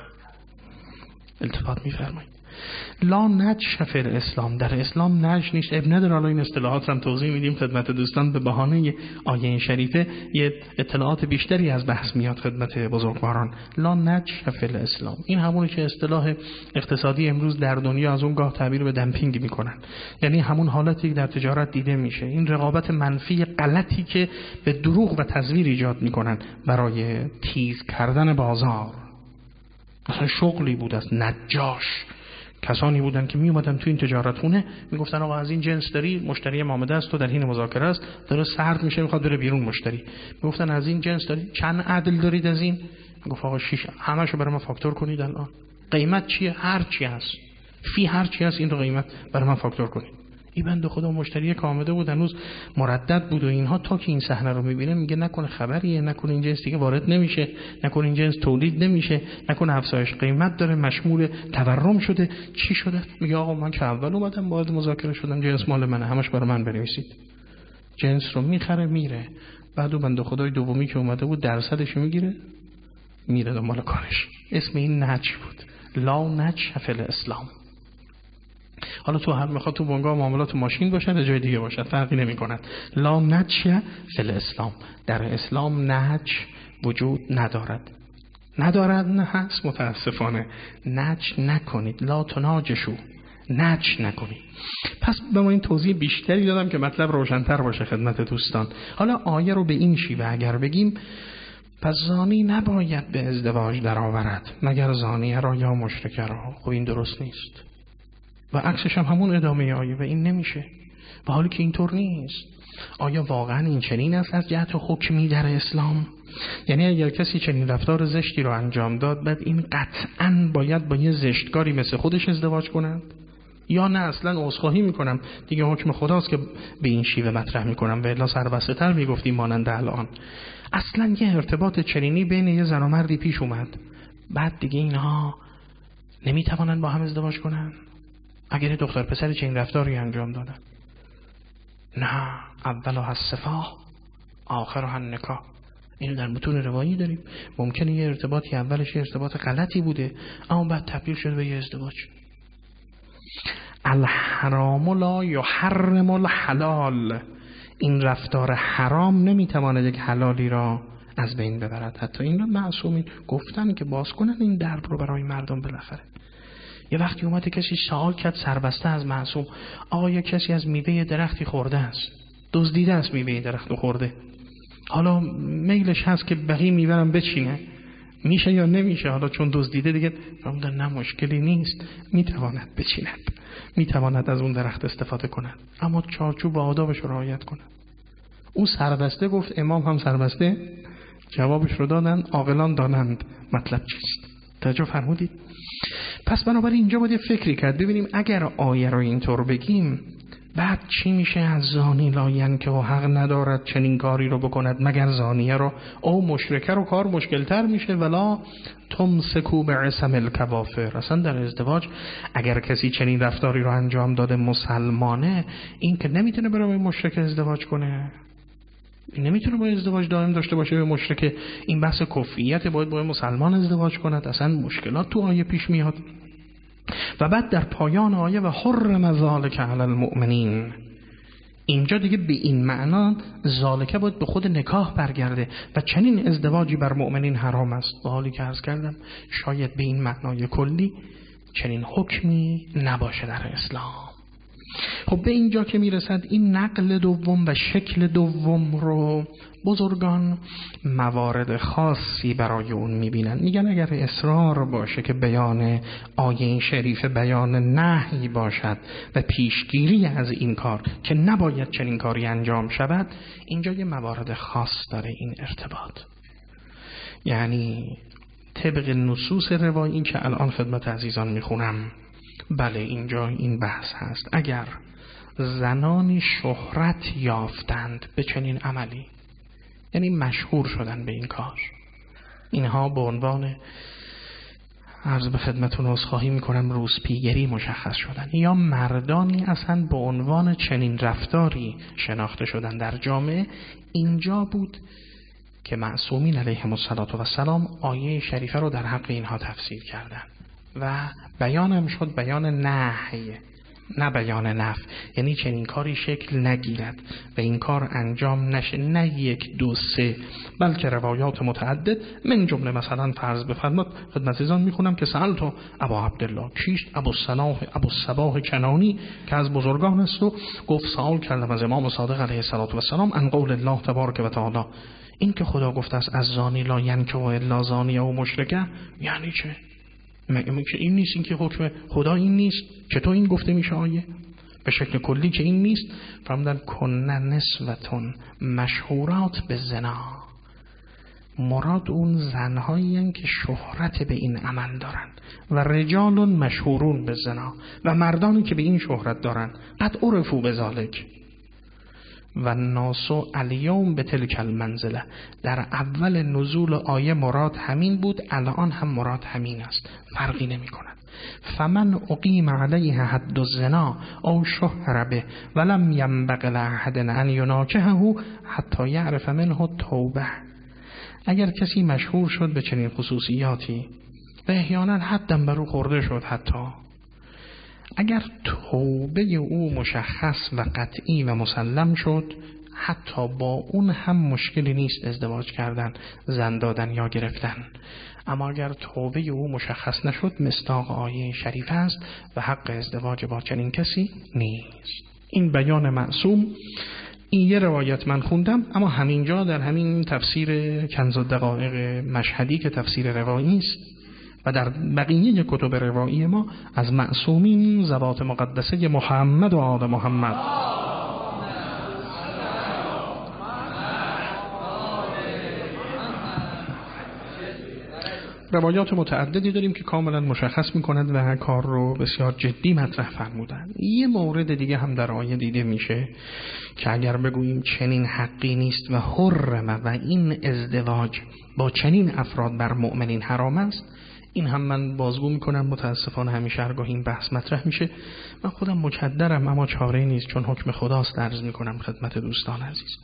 التفات میفرمایید. لا نجش فی الاسلام، در اسلام نجش نیست. ابن نداره حالا این اصطلاحات رو هم توضیح میدیم خدمت دوستان. به بهانه آیه این شریفه یه اطلاعات بیشتری از بحث میاد خدمت بزرگواران. لا نجش فی الاسلام، این همونی که اصطلاح اقتصادی امروز در دنیا از اون گاه تعبیر به دمپینگ میکنن، یعنی همون حالتی که در تجارت دیده میشه، این رقابت منفی غلطی که به دروغ و تزویر ایجاد میکنن برای تیز کردن بازار. اصلا شغلی بود از نجاش، کسانی بودن که می اومدن تو این تجارت خونه میگفتن آقا از این جنس داری، مشتری ما آمده است، تو در حین مذاکره است، داره سرد میشه میخواد بره بیرون مشتری. میگفتن از این جنس داری، چند عدل دارید از این؟ میگفت آقا شش، همشو برای من فاکتور کنید. الان قیمت چیه؟ هر چی هست، فی هر چی هست این رو قیمت برای من فاکتور کنید. این بنده خدا مشتری که آمده بود هنوز مردد بود و اینها، تا که این صحنه رو میبینه میگه نکنه خبریه، نکنه این جنس دیگه وارد نمیشه، نکنه این جنس تولید نمیشه، نکنه افزایش قیمت داره، مشمول تورم شده، چی شده؟ میگه آقا من که اول اومدم وارد مذاکره شدم، جنس مال منه، همش برای من بنویسید. جنس رو میخره میره. بعدو بنده خدای دومی که اومده بود درصدش میگیره میره دنبال کارش. اسم این نجش بود، لا نجش فی الاسلام. حالا تو هر میخواد تو بنگاه معاملات ماشین باشد یا جای دیگه باشد فرقی نمی کند. لا نجش فی الاسلام، در اسلام نج وجود ندارد. ندارد نه هست متاسفانه. نج نکنید، لا تناجشو، نج نکنید. پس به ما این توضیح بیشتری دادم که مطلب روشن‌تر باشه خدمت دوستان. حالا آیه رو به این شیوه اگر بگیم، پس زانی نباید به ازدواج درآورد مگر زانیه را یا مشرکه را. خب این درست نیست. و عکسش هم همون ادامه آیه و این نمیشه، و حالی که اینطور نیست. آیا واقعا این چنین است از جهت حکمی در اسلام؟ یعنی اگر کسی چنین رفتار زشتی رو انجام داد، بعد این قطعاً باید با یه زشتکاری مثل خودش ازدواج کنند؟ یا نه اصلا عذرخواهی میکنم دیگه حکم خداست که به این شیوه مطرح میکنم و الا سربسته تر میگفتیم مانند الان. اصلا یه ارتباط چنینی بین یه زن و مردی پیش اومد، بعد دیگه اینها نمیتوانند با هم ازدواج کنن اگر دختر پسر چنین رفتاری انجام دادن؟ نه، اولها السفاح آخرها النکاح. اینو در متون روایی داریم. ممکنه یه ارتباطی اولش یه ارتباط غلطی بوده اما بعد تبدیل شده به یه ازدواج. الحرام لا یحرم الحلال. این رفتار حرام نمیتواند یک حلالی را از بین ببرد. حتی این رو معصومین گفتن که باز کنن این درب رو برای مردم. بالاخره یه وقتی اومده کسی سوال کرد سربسته از معصوم، آقا یه کسی از میوه درختی خورده است، دزدیده است میوه درخت خورده، حالا میلش هست که بقیه میورم بچینه، میشه یا نمیشه؟ حالا چون دزدیده دیگه فرمودن نه مشکلی نیست، میتواند بچیند، میتواند از اون درخت استفاده کند، اما چارچوب و آدابش رو رعایت کند. اون سربسته گفت، امام هم سربسته جوابش رو دادن، عاقلان دانند مطلب چیست. توجه فرمودید؟ پس بنابراین اینجا باید فکری کرد ببینیم اگر آیه رو اینطور بگیم بعد چی میشه از زانی لا ینکح و حق ندارد چنین کاری رو بکند مگر زانیه رو او مشرکه رو. کار مشکلتر میشه. ولا تمسکوا بعصم الکوافر. اصلا در ازدواج اگر کسی چنین رفتاری رو انجام داده مسلمانه، این که نمیتونه برای مشرک ازدواج کنه، این نمیتونه با ازدواج دائم داشته باشه به مشرک. این بحث کفریت، باید با مسلمان ازدواج کند. اصلا مشکلات تو آیه پیش میاد. و بعد در پایان آیه و حرم ذالک علی المؤمنین، اینجا دیگه به این معنا ذالک باید به خود نکاح برگرده و چنین ازدواجی بر مؤمنین حرام است. با حالی که عرض کردم شاید به این معنای کلی چنین حکمی نباشه در اسلام. خب به اینجا که میرسد این نقل دوم و شکل دوم رو بزرگان موارد خاصی برای اون میبینن. میگن اگر اصرار باشه که بیان آیه شریف بیان نهی باشد و پیشگیری از این کار که نباید چنین کاری انجام شود، اینجا یه موارد خاص داره این ارتباط. یعنی طبق نصوص روایی که الان خدمت عزیزان میخونم، بله اینجا این بحث هست. اگر زنانی شهرت یافتند به چنین عملی، یعنی مشهور شدن به این کار، اینها به عنوان عرض به خدمتون عذرخواهی میکنم روسپیگری مشخص شدن، یا مردانی اصلا به عنوان چنین رفتاری شناخته شدن در جامعه، اینجا بود که معصومین علیهم السلام آیه شریفه رو در حق اینها تفسیر کردن و بیانم شد بیان نهی، نه بیان نفی. یعنی چنین کاری شکل نگیرد و این کار انجام نشه، نه یک دو سه، بلکه روایات متعدد. من جمله مثلا فرض بفرماد خدمت عزیزان میخونم که سألت ابا عبدالله، کیشت ابو صلاح ابو صباح کنانی که از بزرگان است، و گفت سوال کردم از امام صادق علیه السلام عن قول الله تبارک و تعالی، این که خدا گفته است از زانی لا ینکح الا زانیه و مشرکه، یعنی چه؟ مگه این نیست؟ این که حکم خدا این نیست؟ چطور این گفته میشه آیه؟ به شکل کلی که این نیست. فرمودن کن نسوتون مشهورات به زنا، مراد اون زنهایی هستند که شهرت به این عمل دارن، و رجال مشهورون به زنا، و مردانی که به این شهرت دارن، قد عرفوا بذالک و ناسو الیوم به تلک المنزله. در اول نزول آیه مراد همین بود، الان هم مراد همین است، فرقی نمی کند. فمن اقیم علیه حد الزنا او شهر به ولم ینبغ لأحد ان یناکحه حتی یعرف منه توبه. اگر کسی مشهور شد به چنین خصوصیاتی و احیانا حدم بر او خورده شد، حتی اگر توبه او مشخص و قطعی و مسلم شد، حتی با اون هم مشکلی نیست ازدواج کردن، زن دادن یا گرفتن. اما اگر توبه او مشخص نشد، مصداق آیه شریف است و حق ازدواج با چنین کسی نیست. این بیان معصوم. این یه روایت من خوندم، اما همینجا در همین تفسیر کنز الدقایق مشهدی که تفسیر روایی است و در بقیه کتب روایی ما از معصومین ذوات مقدسه محمد و آل محمد. روایات متعددی داریم که کاملا مشخص می‌کند و کار رو بسیار جدی مطرح فرمودن. یه مورد دیگه هم در آیه دیده میشه که اگر بگوییم چنین حقی نیست و حرمه و این ازدواج با چنین افراد بر مؤمنین حرام است، این هم من بازگو میکنم. متاسفانه همیشه هرگاه این بحث مطرح میشه من خودم مکدرم، اما چاره نیست چون حکم خداست. عرض میکنم خدمت دوستان عزیز،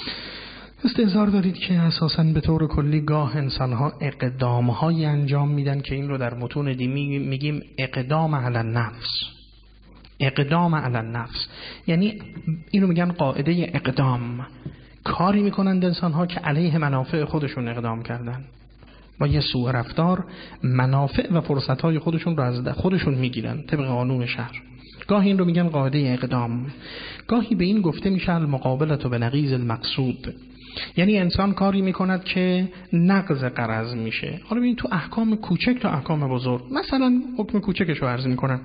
استحضار دارید که اساساً به طور کلی گاه انسانها اقدام‌های انجام میدن که این رو در متون دینی میگیم اقدام علی النفس. اقدام علی النفس یعنی اینو میگن قاعده اقدام. کاری میکنند انسانها که علیه منافع خودشون اقدام کردن و یه سوء رفتار منافع و فرصت‌های خودشون رو از خودشون میگیرن طبق قانون شهر. گاهی این رو میگن قاعده اقدام، گاهی به این گفته میشه المقابلة به نقیض المقصود، یعنی انسان کاری میکند که نقض غرض میشه. حالا ببین تو احکام کوچک تا احکام بزرگ، مثلا حکم کوچکش رو عرض میکنم.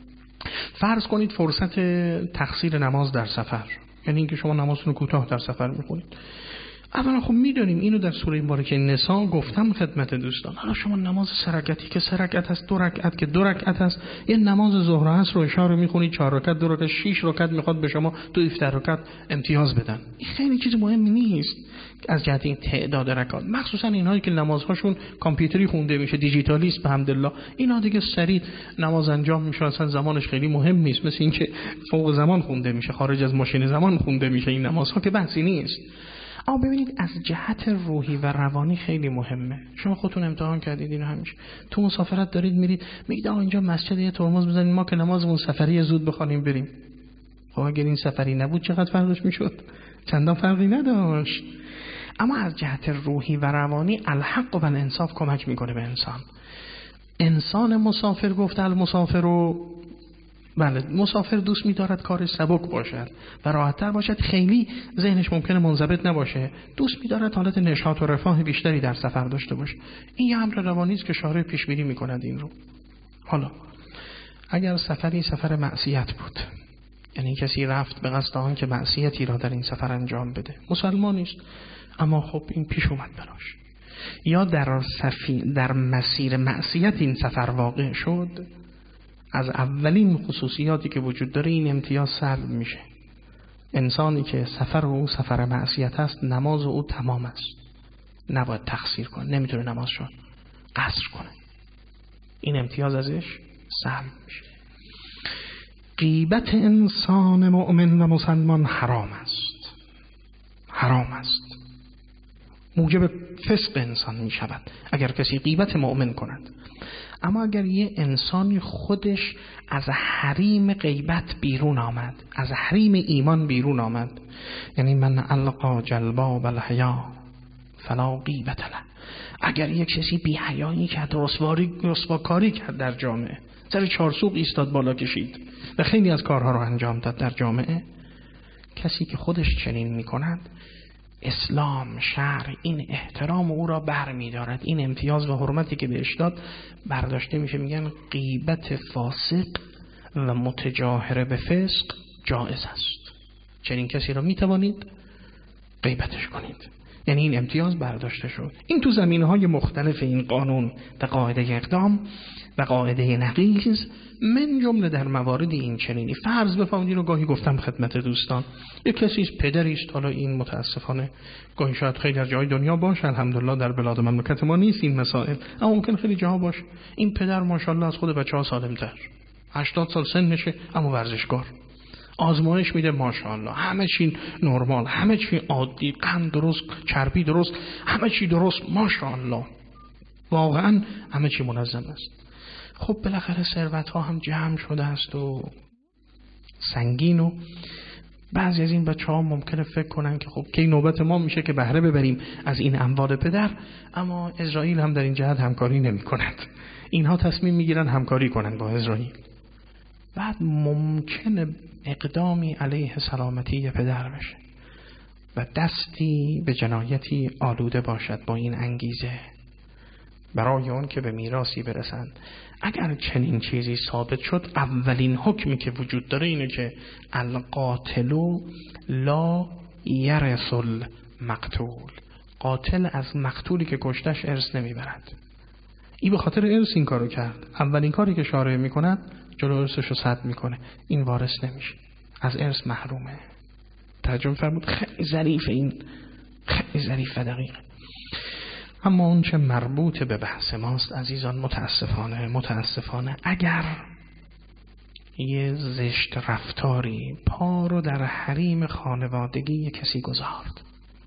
فرض کنید فرصت تقصیر نماز در سفر، یعنی اینکه شما نمازتون رو کوتاه در سفر میخونید. اولا خب میدونیم اینو در سوره مبارکه نساء گفتم خدمت دوستان. حالا شما نماز سه رکعتی که سه رکعت هست، دو رکعت که دو رکعت هست، یه نماز ظهر و عصر رو اشاره میخونید چهار رکعت، دو رکعت، شش رکعت میخواد به شما دو هفده رکعت امتیاز بدن. این خیلی چیز مهمی نیست از جهت این تعداد رکعات، مخصوصا اینهایی که نمازهاشون کامپیوتری خونده میشه، دیجیتالیست به حمدالله، اینا دیگه سریع نماز انجام میشه، اصلا زمانش خیلی مهم نیست، مثل اینکه فوق زمان خونده میشه، خارج از ماشین زمان خونده میشه این نمازها که بحثی نیست. اما ببینید از جهت روحی و روانی خیلی مهمه. شما خودتون امتحان کردید اینو، همیشه تو مسافرت دارید میرید میگید آقا اینجا مسجد، یه ترمز بزنید ما که نمازمون سفری زود بخوانیم بریم. خب اگر این سفری نبود چقدر فرقش میشد؟ چندان فرقی نداشت. اما از جهت روحی و روانی الحق و الانصاف کمک میکنه به انسان. انسان مسافر گفت المسافر رو بله، مسافر دوست می‌دارد کارش سبک باشد و راحت‌تر باشد، خیلی ذهنش ممکنه منضبط نباشه، دوست می‌دارد حالت نشاط و رفاه بیشتری در سفر داشته باشه. این یه امر روانی است که شارع پیش‌بینی می‌کند این رو. حالا اگر سفری سفر معصیت بود، یعنی کسی رفت به قصد آن که معصیتی را در این سفر انجام بده، مسلمانی است اما خب این پیش اومد براش، یا در سفی در مسیر معصیت این سفر واقع شد، از اولین خصوصیاتی که وجود داره این امتیاز سلب میشه. انسانی که سفر او سفر معصیت است، نماز او تمام است، نباید تقصیر کنه، نمیتونه نمازشو قصر کنه، این امتیاز ازش سلب میشه. غیبت انسان مؤمن و مسلمان حرام است، حرام است، موجب فسق انسان میشود اگر کسی غیبت مؤمن کند. اما اگر یه انسانی خودش از حریم غیبت بیرون آمد، از حریم ایمان بیرون آمد، یعنی من القا جلباب الحیا فلا غیبت له، اگر یک کسی بی حیایی کرد، رسوایی رسواکاری کرد در جامعه، سر چارسوق ایستاد بالا کشید و خیلی از کارها رو انجام داد در جامعه، کسی که خودش چنین میکند، اسلام شرع این احترام او را بر می دارد، این امتیاز و حرمتی که بهش داد برداشته میشه. میگن غیبت فاسق و متجاهره به فسق جائز است، چنین کسی را می توانید غیبتش کنید، یعنی این امتیاز برداشته شد. این تو زمینه‌های مختلف این قانون و قاعده اقدام و قاعده نقیض من جمله در موارد این چنینی. فرض بفرمایید رو گاهی گفتم خدمت دوستان، یک کسی است پدری است، حالا این متاسفانه گاهی شاید خیلی در جای دنیا باشه، الحمدلله در بلاد مملکت ما نیست این مسائل، اما ممکن خیلی جاها باشه. این پدر ماشاءالله از خود بچه‌ها سالم‌تر، هشتاد سال سنشه اما ورزشکار، آزمایش میده ماشاءالله، همه چی نرمال، همه چی عادی، قند درست، چربی درست، همه چی درست ماشاءالله، واقعا همه چی منظم است. خب بالاخره ثروت ها هم جمع شده است و سنگین و بعضی از این بچه ها ممکنه فکر کنن که خب کی نوبت ما میشه که بهره ببریم از این اموال پدر، اما اسرائیل هم در این جهت همکاری نمی کند. اینها تصمیم میگیرن همکاری کنن با اسرائیل، بعد ممکنه اقدامی علیه سلامتی پدر بشه و دستی به جنایتی آلوده باشد با این انگیزه. برای اون که به میراثی برسند. اگر چنین چیزی ثابت شد، اولین حکمی که وجود داره اینه که القاتل لا یرث المقتول، قاتل از مقتولی که کشتش ارث نمیبرد. این به خاطر ارث این کارو کرد. اولین کاری که شارع میکند جلو ارثشو سد میکنه، این وارث نمیشه، از ارث محرومه. ترجمه فرمود. خیلی ظریف، این خیلی ظریف و دقیق. اما اون چه مربوط به بحث ماست عزیزان، متاسفانه متاسفانه اگر یه زشت رفتاری پا رو در حریم خانوادگی کسی گذارد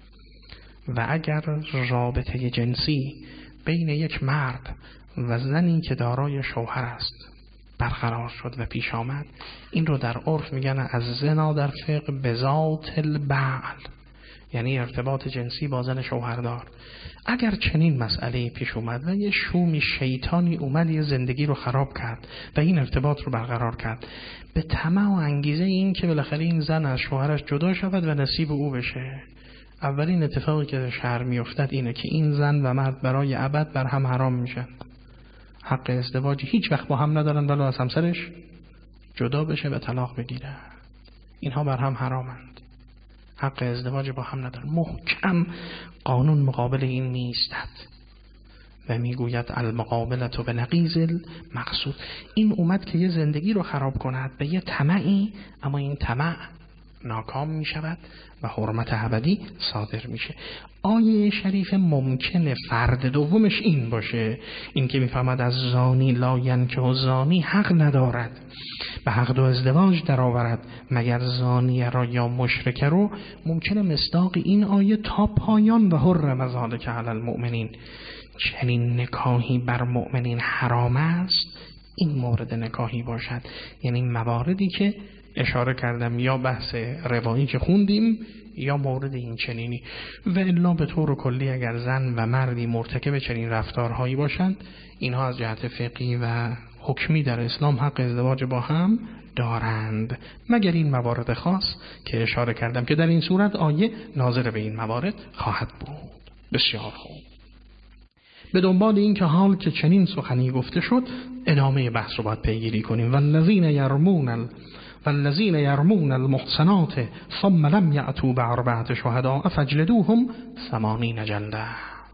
و اگر رابطه جنسی بین یک مرد و زنی که دارای شوهر است برقرار شد و پیش آمد، این رو در عرف میگن از زنا در فقه بذات البعل، یعنی ارتباط جنسی با زن شوهردار. اگر چنین مسئله پیش اومد و یه شومی شیطانی اومد یه زندگی رو خراب کرد و این ارتباط رو برقرار کرد به طمع و انگیزه این که بالاخره این زن از شوهرش جدا شود و نصیب او بشه، اولین اتفاقی که در شهر میافتد اینه که این زن و مرد برای ابد بر هم حرام میشن. حق ازدواج هیچ وقت با هم ندارن ولی از همسرش جدا بشه و طلاق بگیره. اینها بر هم حرامند، حق ازدواج با هم ندارن. محکم قانون مقابل این نیستد و میگوید المقابلت به نقیض المقصود. این اومد که یه زندگی رو خراب کند به یه طمعی، اما این طمع ناکام می شود و حرمت ابدی صادر میشه. آیه شریف ممکنه فرد دومش این باشه، این که میفهمد از زانی لا ینکح زانی حق ندارد و حق دو ازدواج در آورد مگر زانی را یا مشرک رو. ممکنه مصداق این آیه تا پایان و حرم ذلک علی المؤمنین، چنین نکاحی بر مؤمنین حرام است، این مورد نکاحی باشد. یعنی مواردی که اشاره کردم یا بحث روایی که خوندیم یا مورد این چنینی. و الا به طور کلی اگر زن و مردی مرتکب چنین رفتارهایی باشند، اینها از جهت فقهی و حکمی در اسلام حق ازدواج با هم دارند، مگر این موارد خاص که اشاره کردم که در این صورت آیه ناظر به این موارد خواهد بود. بسیار خوب. به دنبال این که حال که چنین سخنی گفته شد ادامه بحث رو باید پیگیری کنیم. والذین یرمون ال... والذین یرمون المحصنات ثم لم یأتوا بأربعة شهداء فاجلدوهم ثمانین جلده.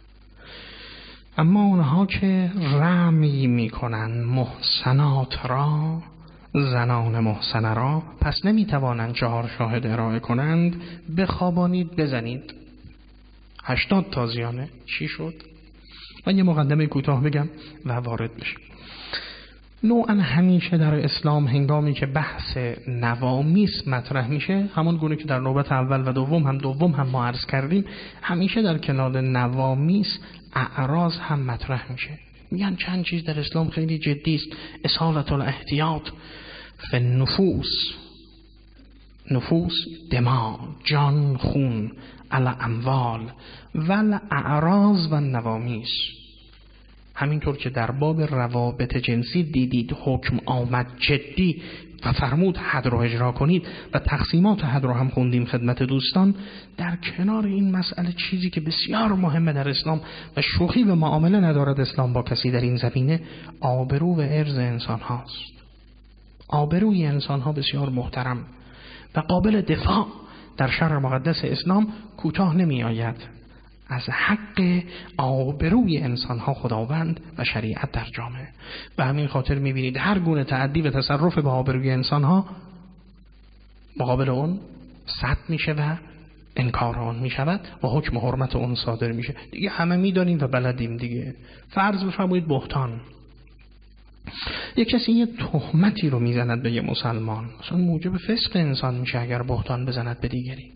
اما اونها که رمی میکنن محصنات را، زنان محصنه را، پس نمیتوانند چهار شاهد ارائه کنند، بخوابانید بزنید. هشتاد تازیانه چی شد؟ من یه مقدمه کوتاه بگم و وارد بشم. نوعا همیشه در اسلام هنگامی که بحث نوامیس مطرح میشه، همون گونه که در نوبت اول و دوم هم دوم هم ما عرض کردیم، همیشه در کنار نوامیس اعراض هم مطرح میشه. میگن چند چیز در اسلام خیلی جدی است. اصالت الاحتیاط فی النفوس، نفوس دماء، جان، خون، علی اموال و اعراض و نوامیس. همینطور که در باب روابط جنسی دیدید حکم آمد جدی و فرمود حد رو اجرا کنید و تقسیمات حد رو هم خوندیم خدمت دوستان. در کنار این مسئله چیزی که بسیار مهمه در اسلام و شوخی و معامله ندارد اسلام با کسی در این زمینه، آبرو و عرض انسان هاست. آبروی انسان ها بسیار محترم و قابل دفاع در شرع مقدس اسلام کوتاه نمی آید. از حق آبروی انسان ها خداوند و شریعت در جامعه. به همین خاطر می بینید هر گونه تعدی و تصرف به آبروی انسان ها مقابل اون سد میشه و انکار اون می شود و حکم حرمت اون صادر میشه. دیگه همه می دانیم و بلدیم دیگه. فرض بفرمایید بهتان، یک کسی یه تهمتی رو میزند به یه مسلمان، اصلا موجب فسق انسان میشه اگر بهتان بزند به دیگری.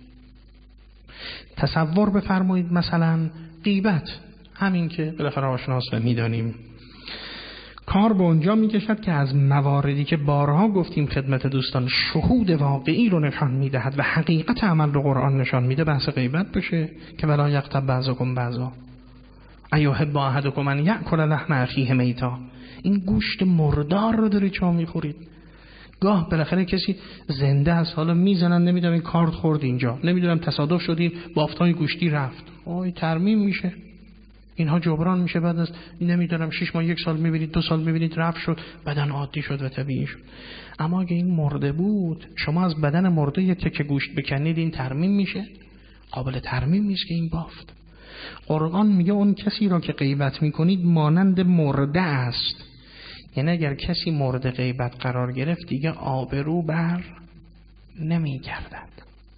تصور بفرمایید مثلا غیبت، همین که بالاخره آشناست و میدانیم. کار به اونجا میکشد که از مواردی که بارها گفتیم خدمت دوستان شهود واقعی رو نشان میدهد و حقیقت عمل رو قرآن نشان میده، بحث غیبت بشه که ولا یغتب بعضکم بعضا ایحب احدکم ان یأکل لحم اخیه میتا. این گوشت مردار رو داری چا میخورید. گاه بالاخره کسی زنده است، حالا میزنن نمیدونم این کارت خورد اینجا، نمیدونم تصادف شدیم بافتای گوشتی رفت، اوه ترمیم میشه. اینها جبران میشه بعد از نمیدونم شش ماه یک سال میبینید، دو سال میبینید رفت شد، بدن عادی شد و طبیعی شد. اما اگه این مرده بود، شما از بدن مرده یه تکه گوشت بکنید این ترمیم میشه؟ قابل ترمیم نیست که این بافت. قرآن میگه اون کسی را که غیبت میکنید مانند مرده است. یعنی اگر کسی مورد غیبت قرار گرفت دیگه آبرو بر نمیگردد.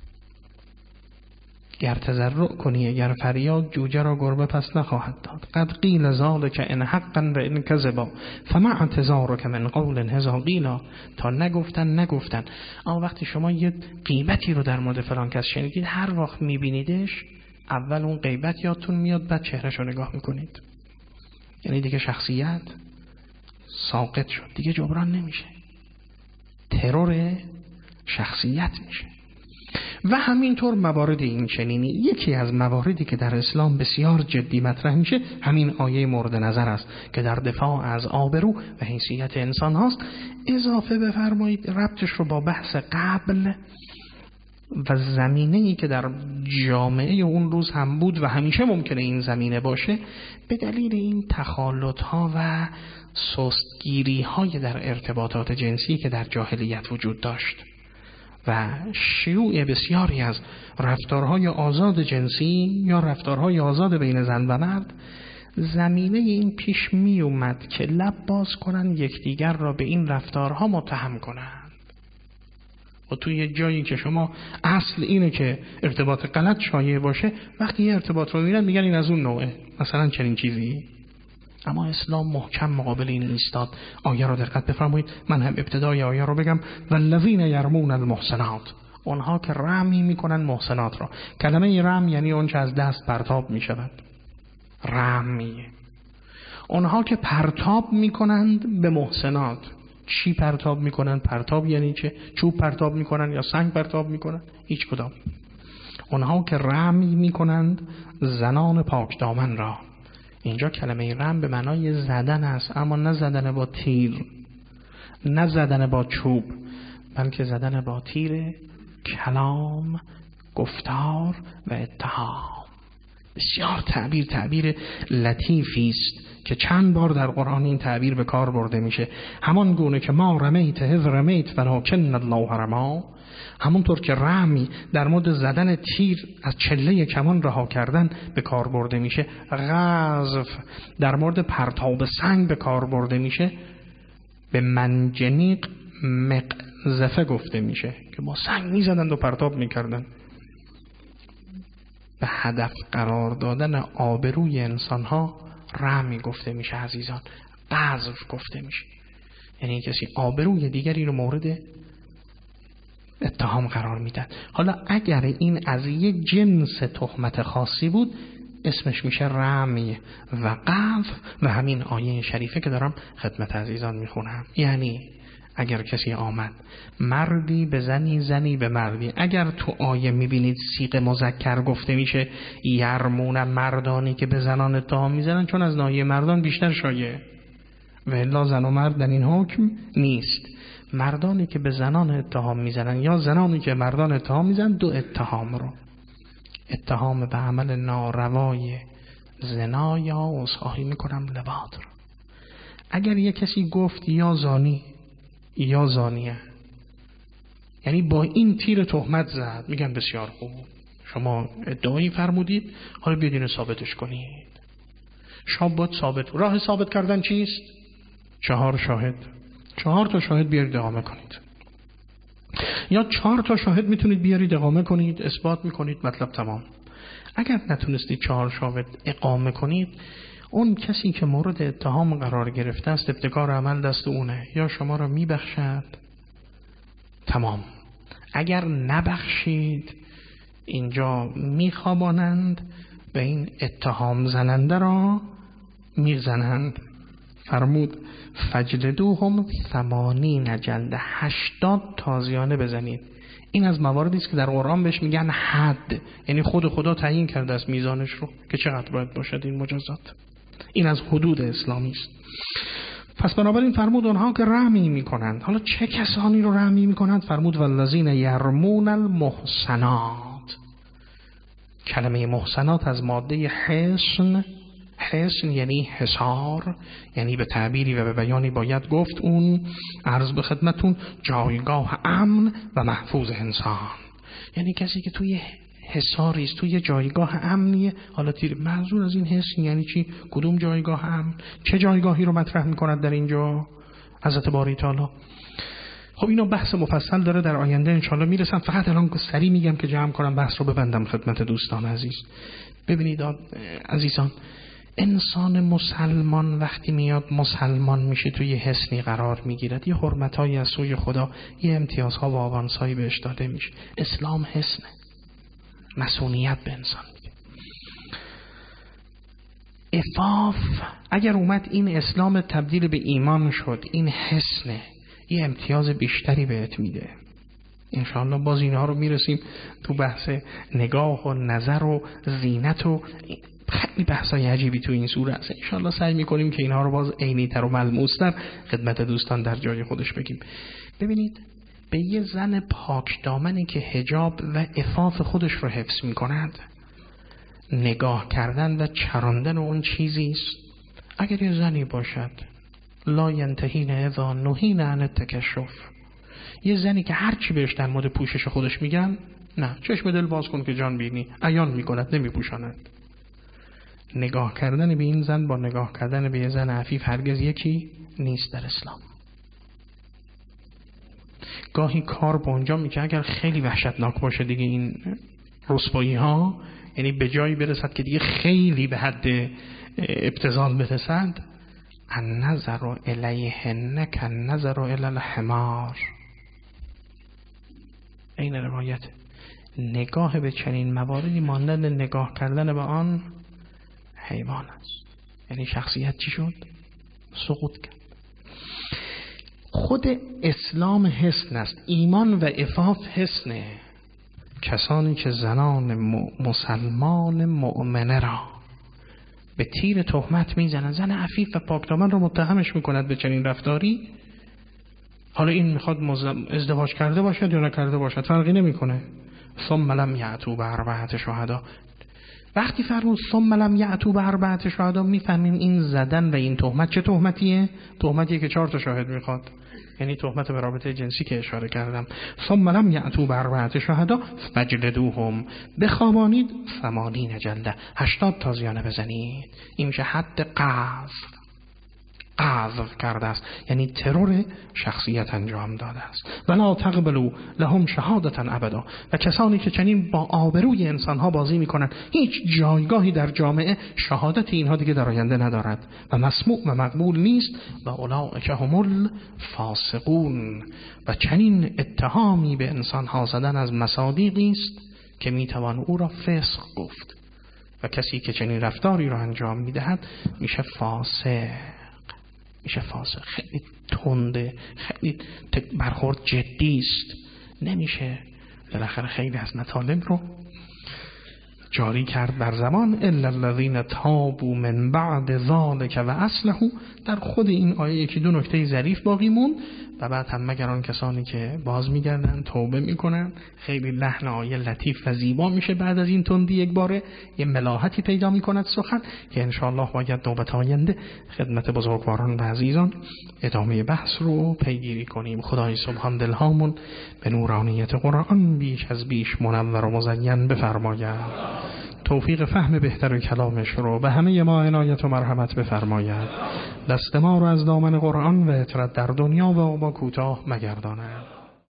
گر تضرع کنی اگر فریاد، جوجه را گربه پس نخواهد داد. قد قیل ذالک ان حقا و ان کذبا فما اعتذارک من قول هذا قیلا. تا نگفتن نگفتن. اما وقتی شما یه غیبتی رو در مورد فلان کس شنیدید، هر وقت میبینیدش اول اون غیبت یادتون میاد، بعد چهرهشو نگاه میکنید. یعنی دیگه شخصیت ساقط شد، دیگه جبران نمیشه، ترور شخصیت میشه. و همینطور موارد این چنینی. یکی از مواردی که در اسلام بسیار جدی مطرح میشه همین آیه مورد نظر است که در دفاع از آبرو و حیثیت انسان هاست. اضافه بفرمایید ربطش رو با بحث قبل و زمینه‌ای که در جامعه اون روز هم بود و همیشه ممکنه این زمینه باشه، به دلیل این تخالط‌ها و سستگیری‌های در ارتباطات جنسی که در جاهلیت وجود داشت و شیوع بسیاری از رفتارهای آزاد جنسی یا رفتارهای آزاد بین زن و مرد، زمینه این پیش می اومد که لب باز کنن یکدیگر را به این رفتارها متهم کنن. و توی جایی که شما اصل اینه که ارتباط غلط شایع باشه، وقتی یه ارتباط رو میبینن میگن این از اون نوعه، مثلا چنین چیزی. اما اسلام محکم مقابل این ایستاد. آیه رو دقت بفرمایید. من هم ابتدای آیه رو بگم. والذین یرمون المحصنات، اونها که رمی میکنن محصنات را. کلمه رم یعنی اون چه از دست پرتاب میشود، رمیه. اونها که پرتاب میکنند به محصنات. چی پرتاب میکنن؟ پرتاب یعنی چه؟ چوب پرتاب میکنن یا سنگ پرتاب میکنن؟ هیچ کدام. اونها که رمی میکنند زنان پاک دامن را. اینجا کلمه رم به معنای زدن است، اما نه زدن با تیر، نه زدن با چوب، بلکه زدن با تیر کلام، گفتار و اتهام. بسیار تعبیر تعبیر لطیفی است که چند بار در قرآن این تعبیر به کار برده میشه. همان گونه که ما رمیت اذ رمیت ولکن الله رما، همونطور که رمی در مورد زدن تیر از چله کمان رها کردن به کار برده میشه، غزف در مورد پرتاب سنگ به کار برده میشه، به منجنیق مقذفه گفته میشه که با سنگ میزدند و پرتاب میکردن. به هدف قرار دادن آبروی انسانها رمی گفته میشه عزیزان، قذف گفته میشه. یعنی کسی آبروی دیگری رو مورد اتهام قرار میدن. حالا اگر این از یک جنس تهمت خاصی بود اسمش میشه رمی و قذف و همین آیه شریفه که دارم خدمت عزیزان میخونم. یعنی اگر کسی آمد مردی به زنی، زنی به مردی، اگر تو آیه میبینید صیغه مذکر گفته میشه یرمون، مردانی که به زنان اتهام میزنن، چون از ناحیه مردان بیشتر شایعه و الا زن و مرد در این حکم نیست. مردانی که به زنان اتهام میزنن یا زنانی که مردان اتهام میزنن، دو اتهام رو، اتهام به عمل ناروای زنا یا عذرخواهی میکنم لواط رو. اگر یک کسی گفت یا زانی یا زانیه، یعنی با این تیر تهمت زد، میگن بسیار خوب، شما ادعایی فرمودید، حالا بیاید اینو ثابتش کنید. شما باید ثابت، راه ثابت کردن چیست؟ چهار شاهد، چهار تا شاهد بیارید اقامه کنید. یا چهار تا شاهد میتونید بیارید اقامه کنید، اثبات میکنید، مطلب تمام. اگر نتونستید چهار شاهد اقامه کنید، اون کسی که مورد اتهام قرار گرفته است ابتکار عمل دست اونه، یا شما را میبخشد تمام. اگر نبخشید اینجا میخوابانند و این اتهام زننده را میزنند. فرمود فجلدوهم ثمانین جلده، هشتاد تازیانه بزنید. این از مواردی است که در قرآن بهش میگن حد، یعنی خود خدا تعیین کرده است میزانش رو که چقدر باید باشد این مجازات. این از حدود اسلامی است. پس بنابراین فرمود آنها که رمی میکنند. حالا چه کسانی رو رمی میکنند؟ فرمود والذین یرمون المحصنات. کلمه محصنات از ماده حصن، حصن یعنی حصار، یعنی به تعبیری و به بیانی باید گفت اون عرض به خدمتون جایگاه امن و محفوظ انسان، یعنی کسی که توی حصاری است، توی جایگاه امنیه. حالا تیر منظور از این حصن یعنی چی؟ کدوم جایگاه امن؟ چه جایگاهی رو مطرح می‌کند در اینجا حضرت باری تعالی؟ خب اینا بحث مفصل داره، در آینده انشالله میرسم. فقط الان سریع میگم که جمع کنم بحث رو ببندم خدمت دوستان عزیز. ببینید عزیزان، انسان مسلمان وقتی میاد مسلمان میشه توی حصنی قرار میگیرد، یه حرمتایی از سوی خدا، یه امتیازها و آوانسایی بهش داده میشه. اسلام حصنه، مسئولیت به انسان میده. عفاف اگر اومد این اسلام تبدیل به ایمان شد، این حصنه، یه امتیاز بیشتری بهت میده. انشاءالله باز اینها رو میرسیم تو بحث نگاه و نظر و زینت و خیلی بحثای عجیبی تو این سوره هست. انشاءالله سعی میکنیم که اینها رو باز عینی‌تر و ملموس‌تر خدمت دوستان در جای خودش بگیم. ببینید به یه زن پاک دامنی که حجاب و عفاف خودش رو حفظ میکند نگاه کردن و چراندن اون چیزی است. اگر یه زنی باشد لا ینتهین اذا نهین عن التکشف، یه زنی که هر چی بهش در مورد پوشش خودش میگن نه، چشم دل باز کن که جان بینی، عیان میکند، نمیپوشاند. نگاه کردن به این زن با نگاه کردن به یه زن عفیف هرگز یکی نیست در اسلام. گاهی کار به اونجا میگه اگر خیلی وحشتناک باشه دیگه این رسوایی ها، یعنی به جایی برسد که دیگه خیلی به حد ابتذال برسد، النظر الیهن کالنظر الی الحمار. این روایت نگاه به چنین مواردی مانند نگاه کردن به آن حیوان است. یعنی شخصیت چی شد؟ سقوط کرد. خود اسلام حسن است، ایمان و عفاف حسنه. کسانی که زنان مسلمان مؤمنه را به تیر تهمت میزنن، زن عفیف و پاکدامن رو متهمش میکند به چنین رفتاری، حالا این میخواد ازدواج کرده باشد یا نکرده باشد فرقی نمیکنه. ثم لم یأتوا باربعة شهدا، وقتی فرمود ثم لم یأتوا باربعة شهدا میفهمیم این زدن و این تهمت چه تهمتیه؟ تهمتیه که چهار تا شاهد میخواد، یعنی تهمت به رابطه جنسی که اشاره کردم. ثم لم یأتوا باربعة شهدا فاجلدوهم، بخوابانید ثمانین جلده، هشتاد تازیانه بزنید. این میشه حد قذف. قذف کرده است، یعنی ترور شخصیت انجام داده است. ولا تقبلوا لهم شهادتا ابدا، و کسانی که چنین با آبروی انسانها بازی میکنند هیچ جایگاهی در جامعه شهادت اینها دیگه در آینده ندارد و مسموع و مقبول نیست. و اولئک هم الفاسقون، و چنین اتهامی به انسانها زدن از مصادیقی است که میتوان او را فسق گفت، و کسی که چنین رفتاری را انجام میدهد میشه فاسق، میشه فاسق. خیلی تنده، خیلی برخورد جدی است، نمیشه بالاخره خیلی از مطالب رو جاری کرد بر زمان. الا الذين تابوا من بعد ذلك و اصلحوا، در خود این آیه یکی دو نکته ظریف باقی مون و بعد هم مگر آن کسانی که باز میگردن توبه میکنن. خیلی لحن آیه لطیف و زیبا میشه بعد از این تندی یک باره یه ملاحتی پیدا میکند سخن که انشاءالله باید نوبت آینده خدمت بزرگواران و عزیزان ادامه بحث رو پیگیری کنیم. خدای سبحان دلهامون به نورانیت قرآن بیش از بیش منور و مزین بفرماید، توفیق فهم بهتر کلامش رو به همه ما عنایت و مرحمت بفرماید، دست ما رو از دامن قرآن و اطرد در دنیا و عقبا کوتاه مگرداند.